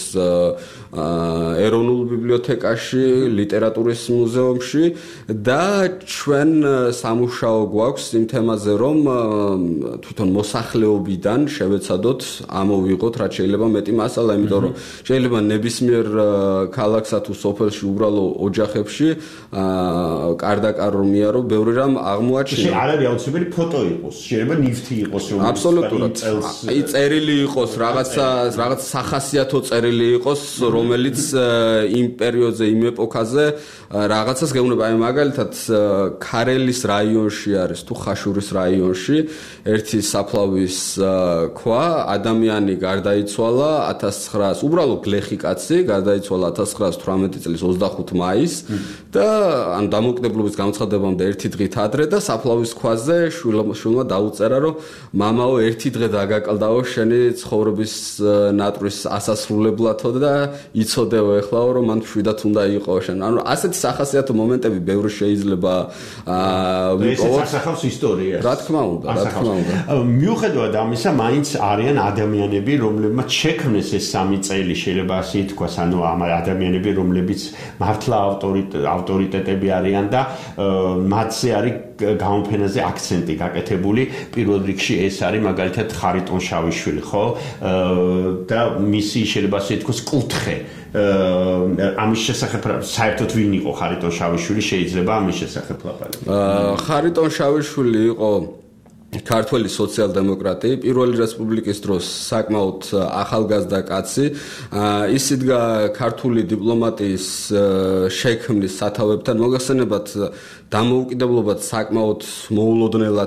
ეროვნულ ბიბლიოთეკაში, ლიტერატურის მუზეუმში და ჩვენ სამუშაო გვაქვს იმ თემაზე რომ თვითონ მოსახლეობიდან შევეცადოთ ამოვიღოთ რაც შეიძლება მეტი მასალა, იმიტომ რომ შეიძლება ნებისმიერ ქალაქსა თუ სოფელში უბრალო ოჯახებში კარდაკარ რომ მიარო ბევრი რამ აღმოაჩინა. არ არის აუცილებელი ფოტო იყოს, შეიძლება ნივთი იყოს რომ აბსოლუტურად. აი წერილი იყოს, რაღაცა რაღაც სახასიათო წერილი იყოს, რომელიც იმ პერიოდზე, იმ ეპოქაზე რაღაცას გეუბნება. აი მაგალითად ქარელის რაიონში არის თუ ხაშურის რაიონში ერთი საფლავის ქვა, ადამიანი გარდაიცვალა ათას ცხრაას უბრალო გლეხი კაცი გარდაიცვალა ათას ცხრაას თვრამეტი წლის ოცდახუთი მაისს და ან დამოუკიდებლობის გამოცხადებამდე ერთი დღით ადრე და საფლავის ქვაზე შვილმა დაუწერა რომ მამაო ერთი დღე დაგაკლდაო შენი ცხოვრების ნატვრის ასასრულებლათო და იცოდეო ეხლაო რომ მან შვიდათ უნდა იყო შენ. ანუ ასეთი სახასიათო მომენტები ბევრი შეიძლება ვიპოვოთ. ეს ასახავს ისტორიას. რა თქმა უნდა, რა თქმა უნდა. მიუხედავად ამისა, მაინც არიან ადამიანები, რომლებმაც შექმნეს ეს სამი წელი, შეიძლება ასე ითქვას, ანუ ამ ადამიანები, რომლებიც მართლა ავტორიტეტები არიან და მათზე არის გამოფენაზე აქცენტი გაკეთებული. პირველ რიგში ეს არის მაგალითად ხარიტონ შავიშვილი, ხო? და მისი შეიძლება ასე ითქვას კუთხე ამის შესახებ საერთოდ ვინ იყო ხარიტონ შავიშვილი შეიძლება ამის შესახებ ლაპარაკი. ხარიტონ შავიშვილი იყო ქართველი სოციალ-დემოკრატი, პირველი რესპუბლიკის დროს საკმაოდ ახალგაზრდა კაცი. ის იდგა ქართული დიპლომატიის შექმნის სათავეებთან, მოგახსენებათ დამოუკიდებლობაც საკმაოდ მოულოდნელად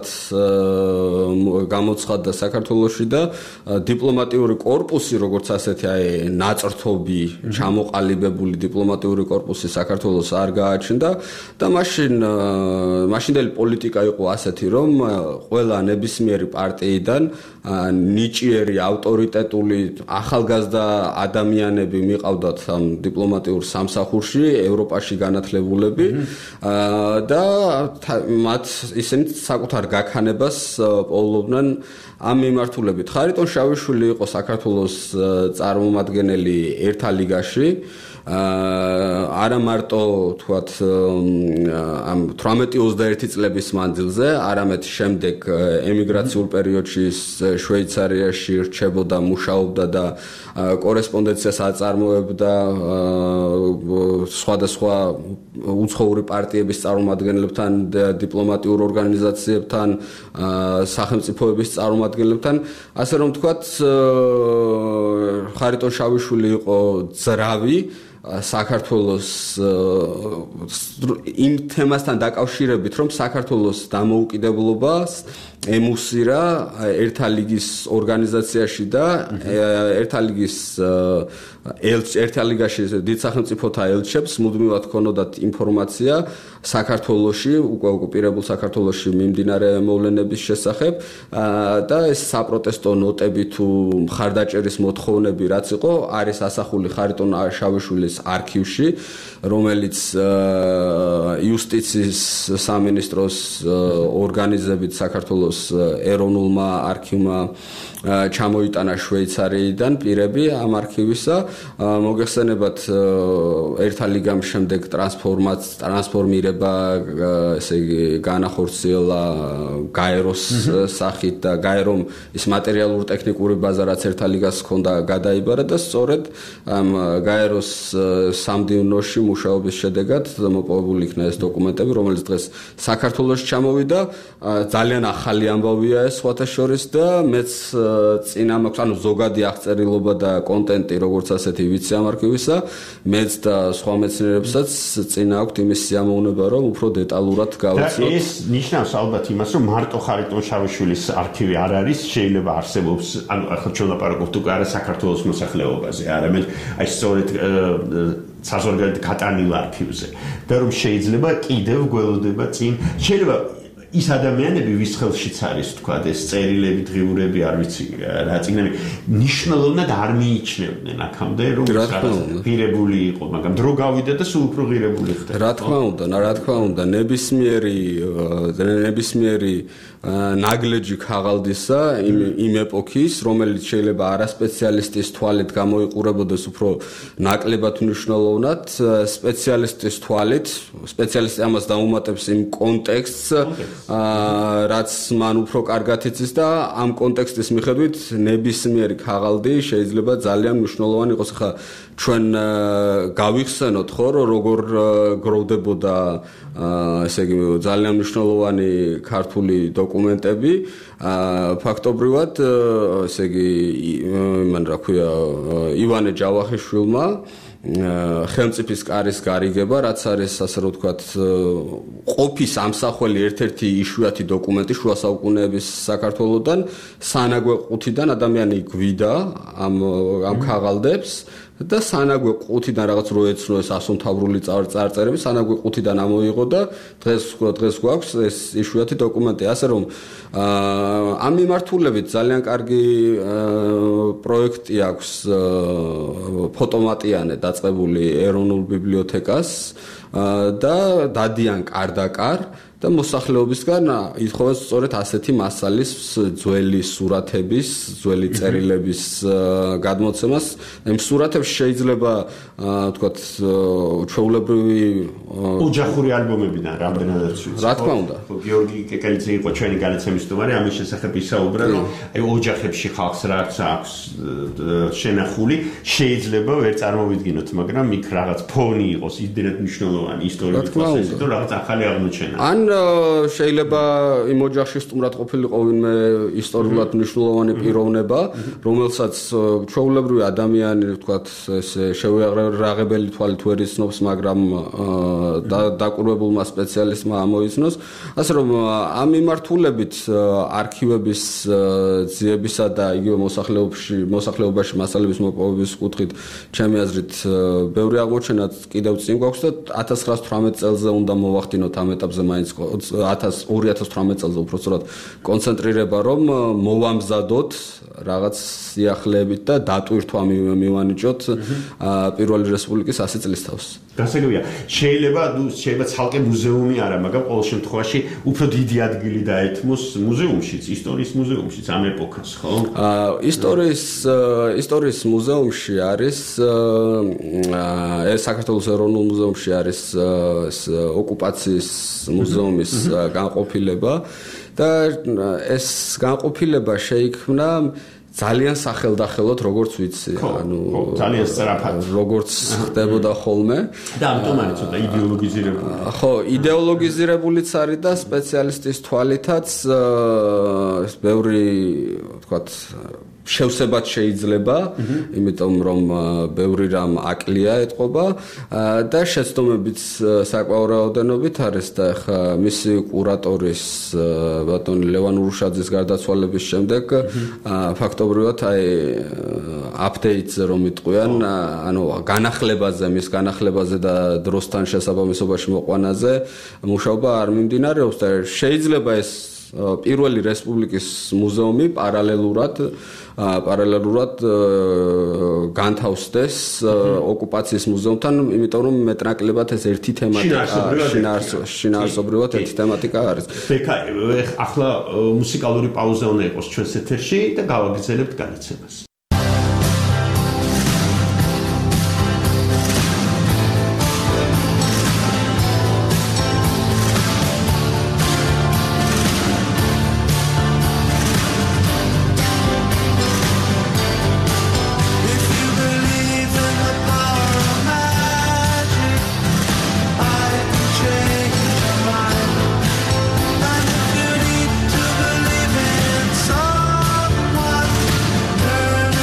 გამოცხადდა საქართველოში და დიპლომატიური კორპუსი, როგორც ასეთი აი ნაწრთობი, ჩამოყალიბებული დიპლომატიური კორპუსი საქართველოს არ გააჩნდა და მაშინ მაშინდელი პოლიტიკა იყო ასეთი, რომ ყველა ნებისმიერი პარტიიდან ნიჭიერი, ავტორიტეტული, ახალგაზრდა ადამიანები მიყავდათ ამ დიპლომატიურ სამსახურში, ევროპაში განათლებულები და მათ ისინი საკუთარ გაქანებას პოულობდნენ ამ მიმართულებით. ხარიტონ შავიშვილი იყო საქართველოს წარმომადგენელი ერთა ლიგაში. არა მარტო თქვათ ამ თვრამეტი ოცდაერთი წლების მანძილზე, არამედ შემდეგ ემიგრაციულ პერიოდში შვეიცარიაში რჩებოდა, მუშაობდა და კორესპონდენციას აწარმოებდა სხვადასხვა უცხოური პარტიების წარმომადგენლებთან, დიპლომატიურ ორგანიზაციებთან, სახელმწიფოების წარმომადგენლებთან, ასე რომ თქვათ ხარიტონ შავიშვილი იყო ძრავი საქართველოს იმ თემასთან დაკავშირებით, რომ საქართველოს დამოუკიდებლობას ემუსირა ერთა ლიგის ორგანიზაციაში და ერთა ლიგის ერთა ლიგაში დიდ სახელმწიფოთა ელჩებს მუდმივად ჰქონოდათ ინფორმაცია საქართველოში, უკვე ოკუპირებულ საქართველოში მიმდინარე მოვლენების შესახებ და ეს საპროტესტო ნოტები თუ მხარდაჭერის მოთხოვნები რაც იყო, არის ასახული ხარიტონ შავიშვილის არქივში, რომელიც იუსტიციის სამინისტროს ორგანიზებით საქართველოს ეროვნულმა არქივმა ჩამოიტანა შვეიცარიიდან პირები ამ არქივისა. მოგეხსენებათ ერთა ლიგამ შემდეგ ტრანსფორმირება, ესე იგი განახორციელა გაეროს სახით და გაერომ ის მატერიალურ ტექნიკური ბაზა რაც ერთა ლიგას ჰქონდა გადაიბარა და სწორედ ამ გაეროს სამდივნოში მუშაობის შედეგად მოპოვებული იქნა ეს დოკუმენტები, რომელიც დღეს საქართველოში ჩამოვიდა. ძალიან ახალი ამბავია ეს სხვათა შორის და მეც წინა მაქვს, ანუ ზოგადი აღწერილობა და კონტენტი როგორც ასეთი ვიცი ამ არქივისა, მეც და სხვა მეცნიერებსაც წინა აქვთ იმის სიამოვნება, რომ უფრო დეტალურად გავიცნოთ. ეს ნიშნავს ალბათ იმას, რომ მარტო ხარიტონ შავიშვილის არქივი არ არის, შეიძლება არსებობს, ანუ ახლა ჩვენ ლაპარაკობთ უკვე არა საქართველოს მოსახლეობაზე, არამედ აი სწორედ საზღვარგარეთ გატანილ არქივზე. და რომ შეიძლება კიდევ გველოდება წინ, შეიძლება ის ადამიანები ვის ხელშიც არის თქვა ეს წერილები, დღიურები, არ ვიცი რა წიგნები, ნიშნულოვნად არ მიიჩნევდნენ აქამდე, რომ ღირებული იყო, მაგრამ დრო გავიდა და სულ უფრო ღირებული ხდება. რა თქმა უნდა, რა თქმა უნდა, ნებისმიერი ნებისმიერი ნაგლეჯი ქაღალდისა იმ იმ ეპოქის, რომელიც შეიძლება არასპეციალისტის თვალით გამოიყურებოდეს უფრო ნაკლებად მნიშვნელოვნად, სპეციალისტის თვალით, სპეციალისტი ამას დაუმატებს იმ კონტექსტს, რაც მან უფრო კარგად იცის და ამ კონტექსტის მიხედვით ნებისმიერი ქაღალდი შეიძლება ძალიან მნიშვნელოვანი იყოს. ხა ჩვენ გავიხსენოთ ხო, როგორ გროვდებოდა ესე იგი ძალიან მნიშვნელოვანი ქართული დოკუმენტები, ფაქტობრივად ესე იგი იმან რა ქვია ივანე ჯავახიშვილმა ხელმწიფის კარის გარიგება, რაც არის ასე რომ ვთქვათ ყოფის ამსახველი ერთ-ერთი იშვიათი დოკუმენტი შუა საუკუნეების საქართველოსთან, სანაგვე ყუთიდან ადამიანი გვიდა ამ ამ ქაღალდებს და სანაგვე ყუთიდან რაღაც რო ეცნო ეს ასომთავრული წარწერები, სანაგვე ყუთიდან ამოიღო და დღეს დღეს გვაქვს ეს იშვიათი დოკუმენტი, ასე რომ ამ მიმართულებით ძალიან კარგი პროექტი აქვს ფოტომატიანე დაწყებული ეროვნულ ბიბლიოთეკას და დადიან კარდაკარ და მოსახლეობისგან ითხოვენ სწორედ ასეთი მასალის ძველი სურათების, ძველი წერილების გადმოცემას. იმ სურათებში შეიძლება ვთქვათ ჩვეულებრივი ოჯახური ალბომებიდან რამდენადაც ვიცი. რა თქმა უნდა. გიორგი კეკელიძე იყო ჩვენი განაცემის სტუმარი, ამის შესახებ ისაუბრა, რომ აი ოჯახებში ხალხს რაც აქვს შენახული, შეიძლება ვერ წარმოვიდგინოთ, მაგრამ იქ რაღაც ფონი იყოს იმდენად მნიშვნელოვანი ისტორიული პროცესი, რომ რაღაც ახალი აღმოჩენა. ან შეიძლება იმ ოჯახში სტუმრად ყოფილიყო ვინმე ისტორიულად მნიშვნელოვანი პიროვნება, რომელსაც ჩვეულებრივი ადამიანი, ვთქვათ, ესე შევიაღრაღებელი თვალით ვერ იცნობს, მაგრამ დაკურებულმა სპეციალისტმა ამოიცნოს. ასე რომ ამ მიმართულებით არქივების ძიებისა და იგივე მოსახლეობაში მოსახლეობაში მასალების მოპოვების კუთხით, ჩემი აზრით, ბევრი აღმოჩენა კიდევ წინ გვაქვს და ათას ცხრაას თვრამეტ წელზე უნდა მოვახდინოთ ამ ეტაპზე მაინც ორი ათას თვრამეტ წელზე უბრალოდ კონცენტრირება, რომ მოვამზადოთ რაღაც სიახლეებით და დატვირთვა მივანიჭოთ პირველი რესპუბლიკის ასი წლის თავს. გასაგებია, შეიძლება შეიძლება ცალკე მუზეუმი არა, მაგრამ ყოველ შემთხვევაში უფრო დიდი ადგილი დაეთმოს მუზეუმშიც, ისტორიის მუზეუმშიც ამ ეპოქას, ხო? ისტორიის ისტორიის მუზეუმში არის ეს საქართველოს ეროვნულ მუზეუმში არის ოკუპაციის მუზეუმის განყოფილება და ეს განყოფილება შეიქმნა ძალიან სახელდახელოდ, როგორც ვიცი, ანუ ძალიან სწრაფად, როგორც ხდებოდა ხოლმე. და ამიტომ არის ცოტა იდეოლოგიზირებული. ხო, იდეოლოგიზირებულიც არის და სპეციალისტის თვალითაც ეს ბევრი, ვთქვათ, შევსებაც შეიძლება, იმიტომ რომ ბევრი რამ აკლია ეთყობა და შეცდომებიც საკმაო რაოდენობით არის და ხა მისი კურატორის ბატონი ლევან ურუშაძის გარდაცვალების შემდეგ ფაქტობრივად აი აპდეიტზე რომ იტყვიან, ანუ განახლებაზე, მის განახლებაზე და დროსთან შესაბამისობაში მოყვანაზე მუშაობა არ მიმდინარეობს და შეიძლება ეს პირველი რესპუბლიკის მუზეუმი პარალელურად პარალელურად განთავსდეს ოკუპაციის მუზეუმთან, იმიტომ რომ მეტნაკლებად ეს ერთი თემატიკა შინაარსობრივად ერთი თემატიკა არის. ბექა, ახლა მუსიკალური პაუზა უნდა იყოს ჩვენს ეთერში და გავაგრძელებთ განაცემას. Turn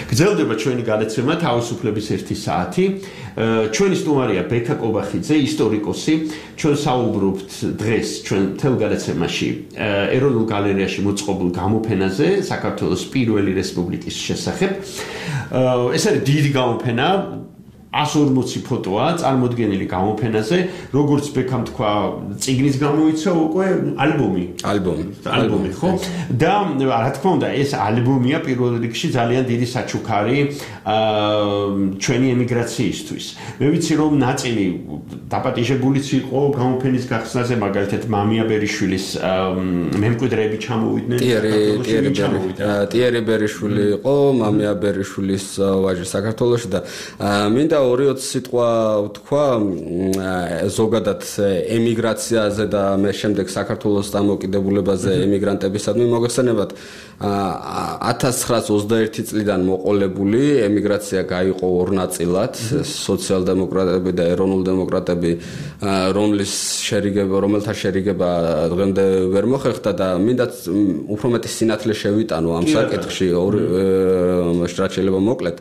გრძელდება ჩვენი გადაცემა თავისუფლების ერთი საათი. ჩვენი სტუმარია ბექა კობახიძე, ისტორიკოსი. ჩვენ საუბრობთ დღეს ჩვენ თელ გადაცემაში ეროვნულ გალერეაში მოწყობილ გამოფენაზე საქართველოს პირველი რესპუბლიკის შესახებ. ეს არის დიდი გამოფენა. one hundred forty ფოტოა წარმოდგენილი გამოფენაზე, როგორც ბექამ თქვა, წიგნის გამოიცა უკვე ალბომი. ალბომი. ალბომი, ხო? და რა თქმა უნდა, ეს ალბომია პირველ რიგში ძალიან დიდი საჩუქარი ჩვენი ემიგრაციისთვის. მე ვიცი, რომ ნაწილი დაპატიჟებულიც იყო გამოფენის გახსნაზე, მაგალითად მამია ბერიშვილის მემკვიდრეები ჩამოვიდნენ. ტიერი ბერიშვილი იყო, მამია ბერიშვილის ვაჟი საქართველოში და მინდა ორი ოცი სიტყვა ვთქვა ზოგადად ემიგრაციაზე და მე შემდეგ საქართველოს დამოუკიდებულებაზე ემიგრანტებისადმი მოგეხსენებათ one thousand nine hundred twenty-one წლიდან მოყოლებული ემიგრაცია გაიყო ორ ნაწილად სოციალ-დემოკრატები და ეროვნულ-დემოკრატები რომლის შერიგება რომელთა შერიგება დღემდე ვერ მოხერხდა და მინდა უფრო მეტი სინათლე შევიტანო ამ საკითხში ორი რაც შეიძლება მოკლედ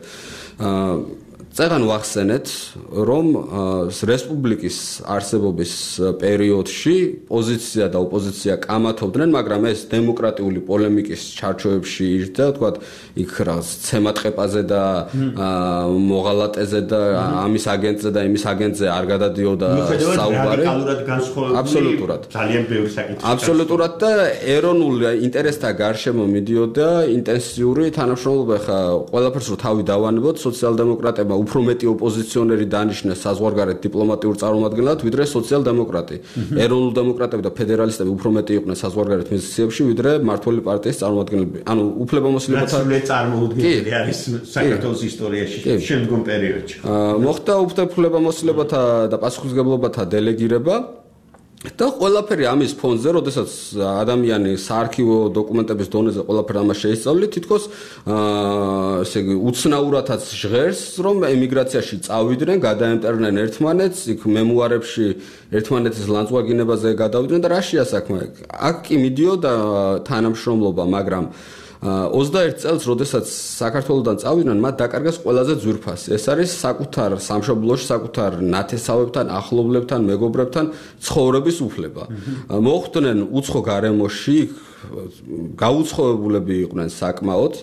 წეგან ვახსენეთ, რომ რესპუბლიკის არსებობის პერიოდში პოზიცია და ოპოზიცია კამათობდნენ, მაგრამ ეს დემოკრატიული პოლემიკის ჩარჩოებში ირჩა, თქვათ, იქ რაღაც ცემატყეპაზე და მოღალატეზე და ამის აგენტზე და იმის აგენტზე არ გადადიოდა საუბარი. აბსოლუტურად. ძალიან ბევრი საკითხი. აბსოლუტურად და ეროვნულ ინტერესთა გარშემო მიდიოდა ინტენსიური თანამშრომლობა, ხა ყველაფერს რო თავი დავანებოთ სოციალ-დემოკრატებმა უფრო მეტი ოპოზიციონერი დანიშნეს საზღვარგარეთ დიპლომატიურ წარმომადგენლად, ვიდრე სოციალ-დემოკრატი. ეროვნულ-დემოკრატები და ფედერალისტები უფრო მეტი იყვნენ საზღვარგარეთ მისიებში, ვიდრე მმართველი პარტიის წარმომადგენლები. ანუ უფლებამოსილებათა წარმოუდგენელი არის საქართველოს ისტორიაში შემდგომ პერიოდში. მოხდა უფლებამოსილებათა და პასუხისმგებლობათა დელეგირება და ყველაფერი ამის ფონზე, როდესაც ადამიანი საარქივო დოკუმენტების დონეზე ყველაფერი ამას შეისწავლით, თითქოს ესე იგი უცნაურათაც ჟღერს, რომ ემიგრაციაში წავიდნენ, გადაემტერნენ ერთმანეთს, იქ მემუარებში ერთმანეთის ლანძღვაგინებაზე გადავიდნენ და რაშია საქმე? აქ კი მიდიოდა თანამშრომლობა, მაგრამ ოცდაერთ წელს, როდესაც საქართველოსთან წავიდნენ, მათ დაკარგეს ყველაზე ძვირფასი. ეს არის საკუთარ სამშობლოში, საკუთარ ნათესავებთან, ახლობლებთან, მეგობრებთან ცხოვრების უფლება. მოხვდნენ უცხო გარემოში, გაუცხოებულები იყვნენ საკმაოდ.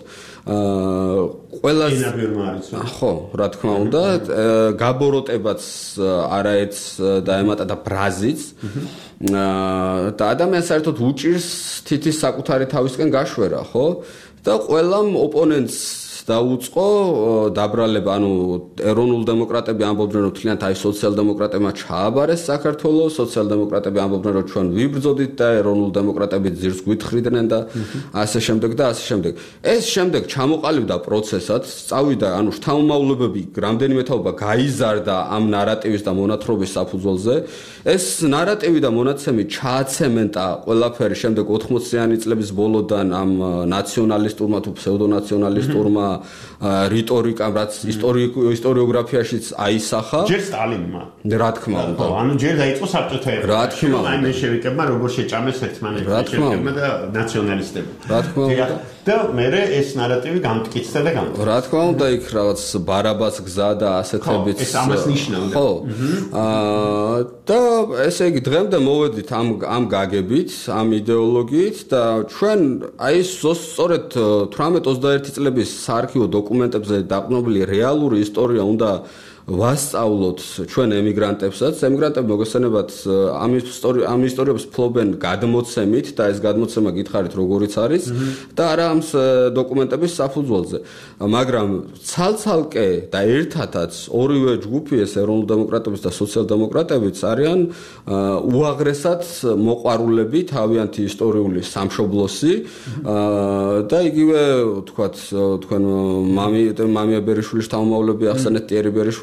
ყველაზე ხო, რა თქმა უნდა, გაბოროტებაც არაერთ დაემატა და ბრაზიც. და ადამიანს საერთოდ უჭირს თითის საკუთარი თავისკენ გაშვერა, ხო? და ყველამ ოპონენტს დაუწყო დაბრალება, ანუ ეროვნულ დემოკრატები ამბობდნენ, რომ თლიანად აი სოციალ-დემოკრატებმა ჩააბარეს საქართველოს, სოციალ-დემოკრატები ამბობდნენ, რომ ჩვენ ვიბრძოდით და ეროვნულ დემოკრატები ძირს გვითხრიდნენ და ასე შემდეგ და ასე შემდეგ. ეს შემდეგ ჩამოყალიბდა პროცესად, წავიდა, ანუ შთამომავლებები რამდენიმე თაობა გაიზარდა ამ ნარატივის და მონათხრობის საფუძველზე. ეს ნარატივი და მონაცემი ჩააცემენტა ყველაფერი შემდეგ ოთხმოციანი წლების ბოლოდან ამ ნაციონალისტურმა თუ ფსევდონაციონალისტურმა რიტორიკამ, რაც ისტორიოგრაფიაშიც აისახა. ჯერ სტალინმა. რა თქმა უნდა. ანუ ჯერ დაიწყო საბჭოთა ერა. რა თქმა უნდა. აი მენშევიკებმა როგორ შეჭამეს ერთმანეთს, მენშევიკებმა და ნაციონალისტებმა. რა თქმა უნდა. და მერე ეს ნარატივი გამტკიცდა და გამტკიცდა. რა თქმა უნდა, იქ რაღაც ბარაბას გზა და ასეთებიც. ეს ამას ნიშნავდა. ხო. აა და ესე იგი დღემდე მოვედით ამ ამ გაგებით, ამ იდეოლოგიით და ჩვენ აი სწორედ თვრამეტ ოცდაერთი წლების საარქივო დოკუმენტებზე დაყრდნობილი რეალური ისტორია უნდა ვასწავლოთ ჩვენ ემიგრანტებსაც. ემიგრანტები მოგესალმებათ ამ ისტორიებს ამ ისტორიებს ფლობენ გადმოცემით და ეს გადმოცემა გითხარით როგორიც არის და არა ამ დოკუმენტების საფუძველზე. მაგრამ ცალ-ცალკე და ერთადაც ორივე ჯგუფი ეს ეროვნულ დემოკრატებიც და სოციალ-დემოკრატებიც არიან უაღრესად მოყვარულები თავიანთი ისტორიული სამშობლოსი და იგივე თქვათ თქვენ მამია ბერიშვილის შთამომავლები ახსენეთ ტიერი ბერიშვილი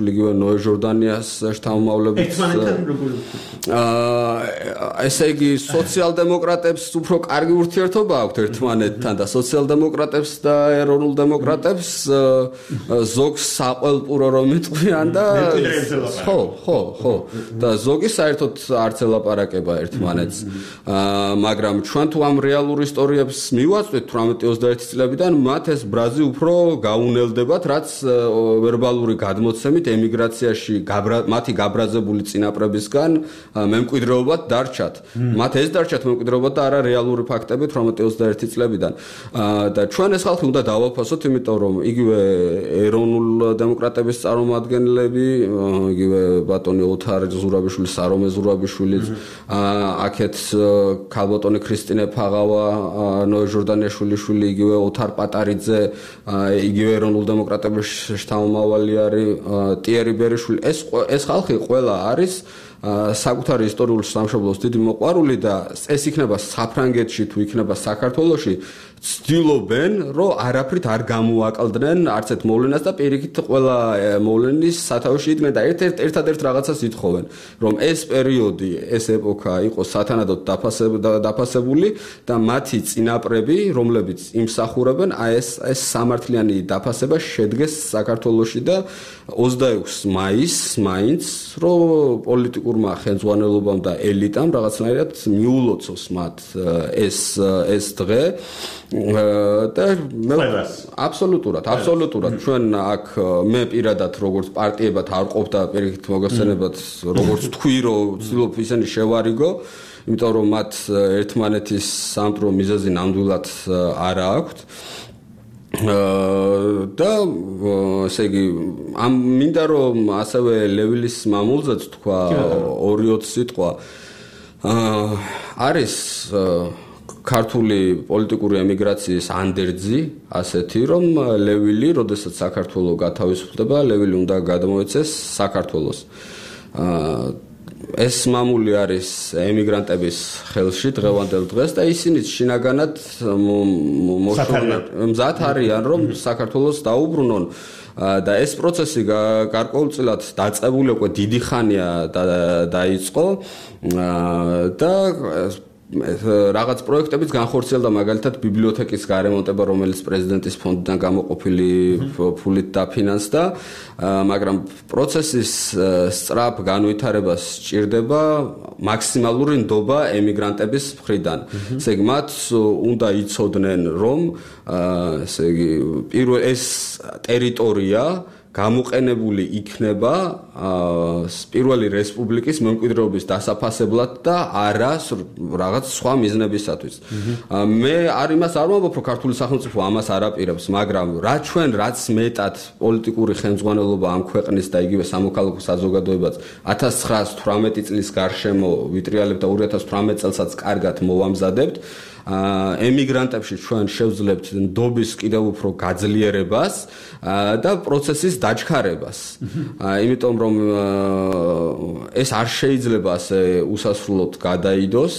იგივე ნოე ჟორდანიას შთამომავლებით. ერთმანეთთან როგორ აა ესე იგი სოციალ-დემოკრატებს უფრო კარგი ურთიერთობა აქვთ ერთმანეთთან და სოციალ-დემოკრატებს და ეროვნულ დემოკრატებს ზოგს საყელპურო რომ იტყვიან და ხო, ხო, ხო. და ზოგი საერთოდ არც ელაპარაკება ერთმანეთს. აა მაგრამ ჩვენ თუ ამ რეალურ ისტორიებს მივაწვით თვრამეტი ოცდაერთი წლებიდან მათ ეს ბრაზი უფრო გაუნელდებათ, რაც ვერბალური გადმოცემით ემიგრაციაში მათი გაბრაზებული წინაპრებისგან მემკვიდრეობად დარჩათ. მათ ეს დარჩათ მემკვიდრეობად და არა რეალური ფაქტები თვრამეტი ოცდაერთი წლებიდან. და ჩვენ ეს ხალხი უნდა დავაფასოთ, იმიტომ რომ იგივე ეროვნულ დემოკრატების წარმომადგენლები, იგივე ბატონი ოთარ ზურაბიშვილი, სარომე ზურაბიშვილიც, აქეთ ქალბატონი ქრისტინე ფაღავა, ნოე ჟორდანიაშვილი, იგივე ოთარ პატარიძე, იგივე ეროვნულ დემოკრატების შთამომავალი არის ტიერი ბერიშვილი. ეს ეს ხალხი ყველა არის საკუთარი ისტორიული სამშობლოს დიდი მოყვარული და ეს იქნება საფრანგეთში თუ იქნება საქართველოში ცდილობენ რომ არაფრით არ გამოაკლდნენ არც ერთ მოვლენას და პირიქით ყველა მოვლენის სათავეში იდგნენ და ერთ-ერთ ერთადერთ რაღაცას ითხოვენ რომ ეს პერიოდი ეს ეპოქა იყო სათანადოდ დაფასებული და მათი წინაპრები რომლებიც იმსახურებენ აი ეს ეს სამართლიანი დაფასება შედგეს საქართველოში და ოცდაექვსი მაისს მაინც რომ პოლიტიკურმა ხელმძღვანელობამ და ელიტამ რაღაცნაირად მიულოცოს მათ ეს ეს დღე და აბსოლუტურად აბსოლუტურად ჩვენ აქ მე პირადად როგორც პარტიებად არ ყოფ და პირიქით მოგესწრებათ როგორც თქვი რომ ვცდილობ ისინი შევარიგო იმიტომ რომ მათ ერთმანეთის სამტრო მიზეზი ნამდვილად არ აქვთ და ესე იგი ამ მინდა რომ ასევე ლევილის მამულზეც თქვა ორი ოცი სიტყვა არის ქართული პოლიტიკური ემიგრაციის ანდერძი ასეთი რომ ლევილი როდესაც საქართველო გათავისუფლდება ლევილი უნდა გადმოეცეს საქართველოს ეს მამული არის ემიგრანტების ხელში დღევანდელ დღეს და ისინიც შინაგანად მზად არიან რომ საქართველოს დაუბრუნონ და ეს პროცესი გარკვეულწილად დაწყებული უკვე დიდი ხანია დაიწყო და რაღაც პროექტებიც განხორციელდა მაგალითად ბიბლიოთეკის გარემონტება რომელიც პრეზიდენტის ფონდიდან გამოყოფილი ფულით დაფინანსდა მაგრამ პროცესის სწრაფ განვითარებას სჭირდება მაქსიმალური ნდობა ემიგრანტების მხრიდან ესე იგი მათ უნდა იცოდნენ რომ ესე იგი პირველ ეს ტერიტორია გამოყენებული იქნება პირველი რესპუბლიკის მემკვიდრეობის დასაფასებლად და არა რაღაც სხვა მიზნებისათვის. მე არ იმას არ ვამბობ, რომ ქართული სახელმწიფო ამას არ აპირებს, მაგრამ რა ჩვენ რაც მეტად პოლიტიკური ხელმძღვანელობა ამ ქვეყნის და იგივე სამოქალაქო საზოგადოებაც ათას ცხრაასი თვრამეტი წლის გარშემო ვიტრიალებთ და ორი ათას თვრამეტი წელსაც კარგად მოვამზადებთ. ემიგრანტებში ჩვენ შევძლებთ ნდობის კიდევ უფრო გაძლიერებას და პროცესის დაჩქარებას. იმიტომ რომ ეს არ შეიძლება ასე უსასრულოდ გადაიდოს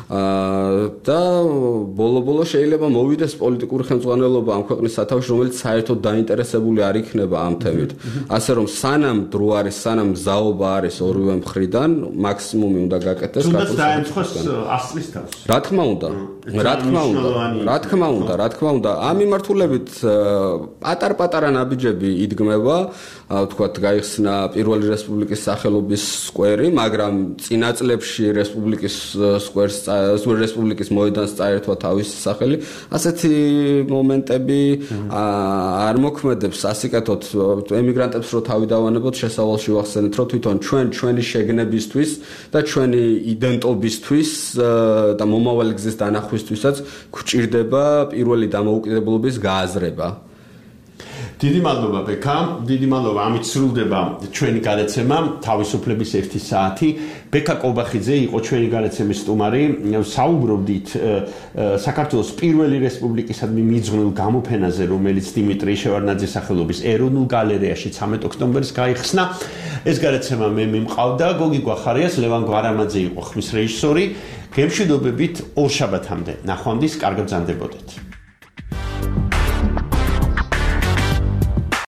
და ბოლო-ბოლო შეიძლება მოვიდეს პოლიტიკური ხელმძღვანელობა ამ ქვეყნის სათავეში, რომელიც საერთოდ დაინტერესებული არ იქნება ამ თემით. ასე რომ სანამ დრო არის, სანამ ზაობა არის ორივე მხრიდან, მაქსიმუმი უნდა გაკეთდეს თუნდაც დაემთხოს ასლის თავს. რა თქმა უნდა. რა თქმა უნდა, რა თქმა უნდა, რა თქმა უნდა, ამ მიმართულებით პატარ-პატარა ნაბიჯები იდგმება, ვთქვათ, გაიხსნა პირველი რესპუბლიკის სახელობის სკვერი, მაგრამ წინა წლებში რესპუბლიკის სკვერს, რესპუბლიკის მოედანს წაერთვა თავისი სახელი. ასეთი მომენტები არ მოქმედებს ასიკეთოთ ემიგრანტებს რო თავი დავანებოთ, შესავალში ვახსენეთ, რომ თვითონ ჩვენ ჩვენი შეგნებისთვის და ჩვენი იდენტობისთვის და მომავალი გზის დანახვისთვისაც გვჭირდება პირველი დამოუკიდებლობის გააზრება. დიდი მადლობა ბექა, დიდი მადლობა. ამით სრულდება ჩვენი გადაცემა თავისუფლების ერთი საათი. ბექა კობახიძე იყო ჩვენი გადაცემის სტუმარი. საუბრობდით საქართველოს პირველი რესპუბლიკისადმი მიძღვნილ გამოფენაზე, რომელიც დიმიტრი შევარდნაძის სახელობის ეროვნულ გალერეაში ცამეტ ოქტომბერს გაიხსნა. ეს გადაცემა მე მიმყავდა, გოგი გვახარიას, ლევან გვარამაძე იყო ხმის რეჟისორი. გემშვიდობებით ორ შაბათამდე. ნახვამდის, კარგად ბრძანდებოდეთ.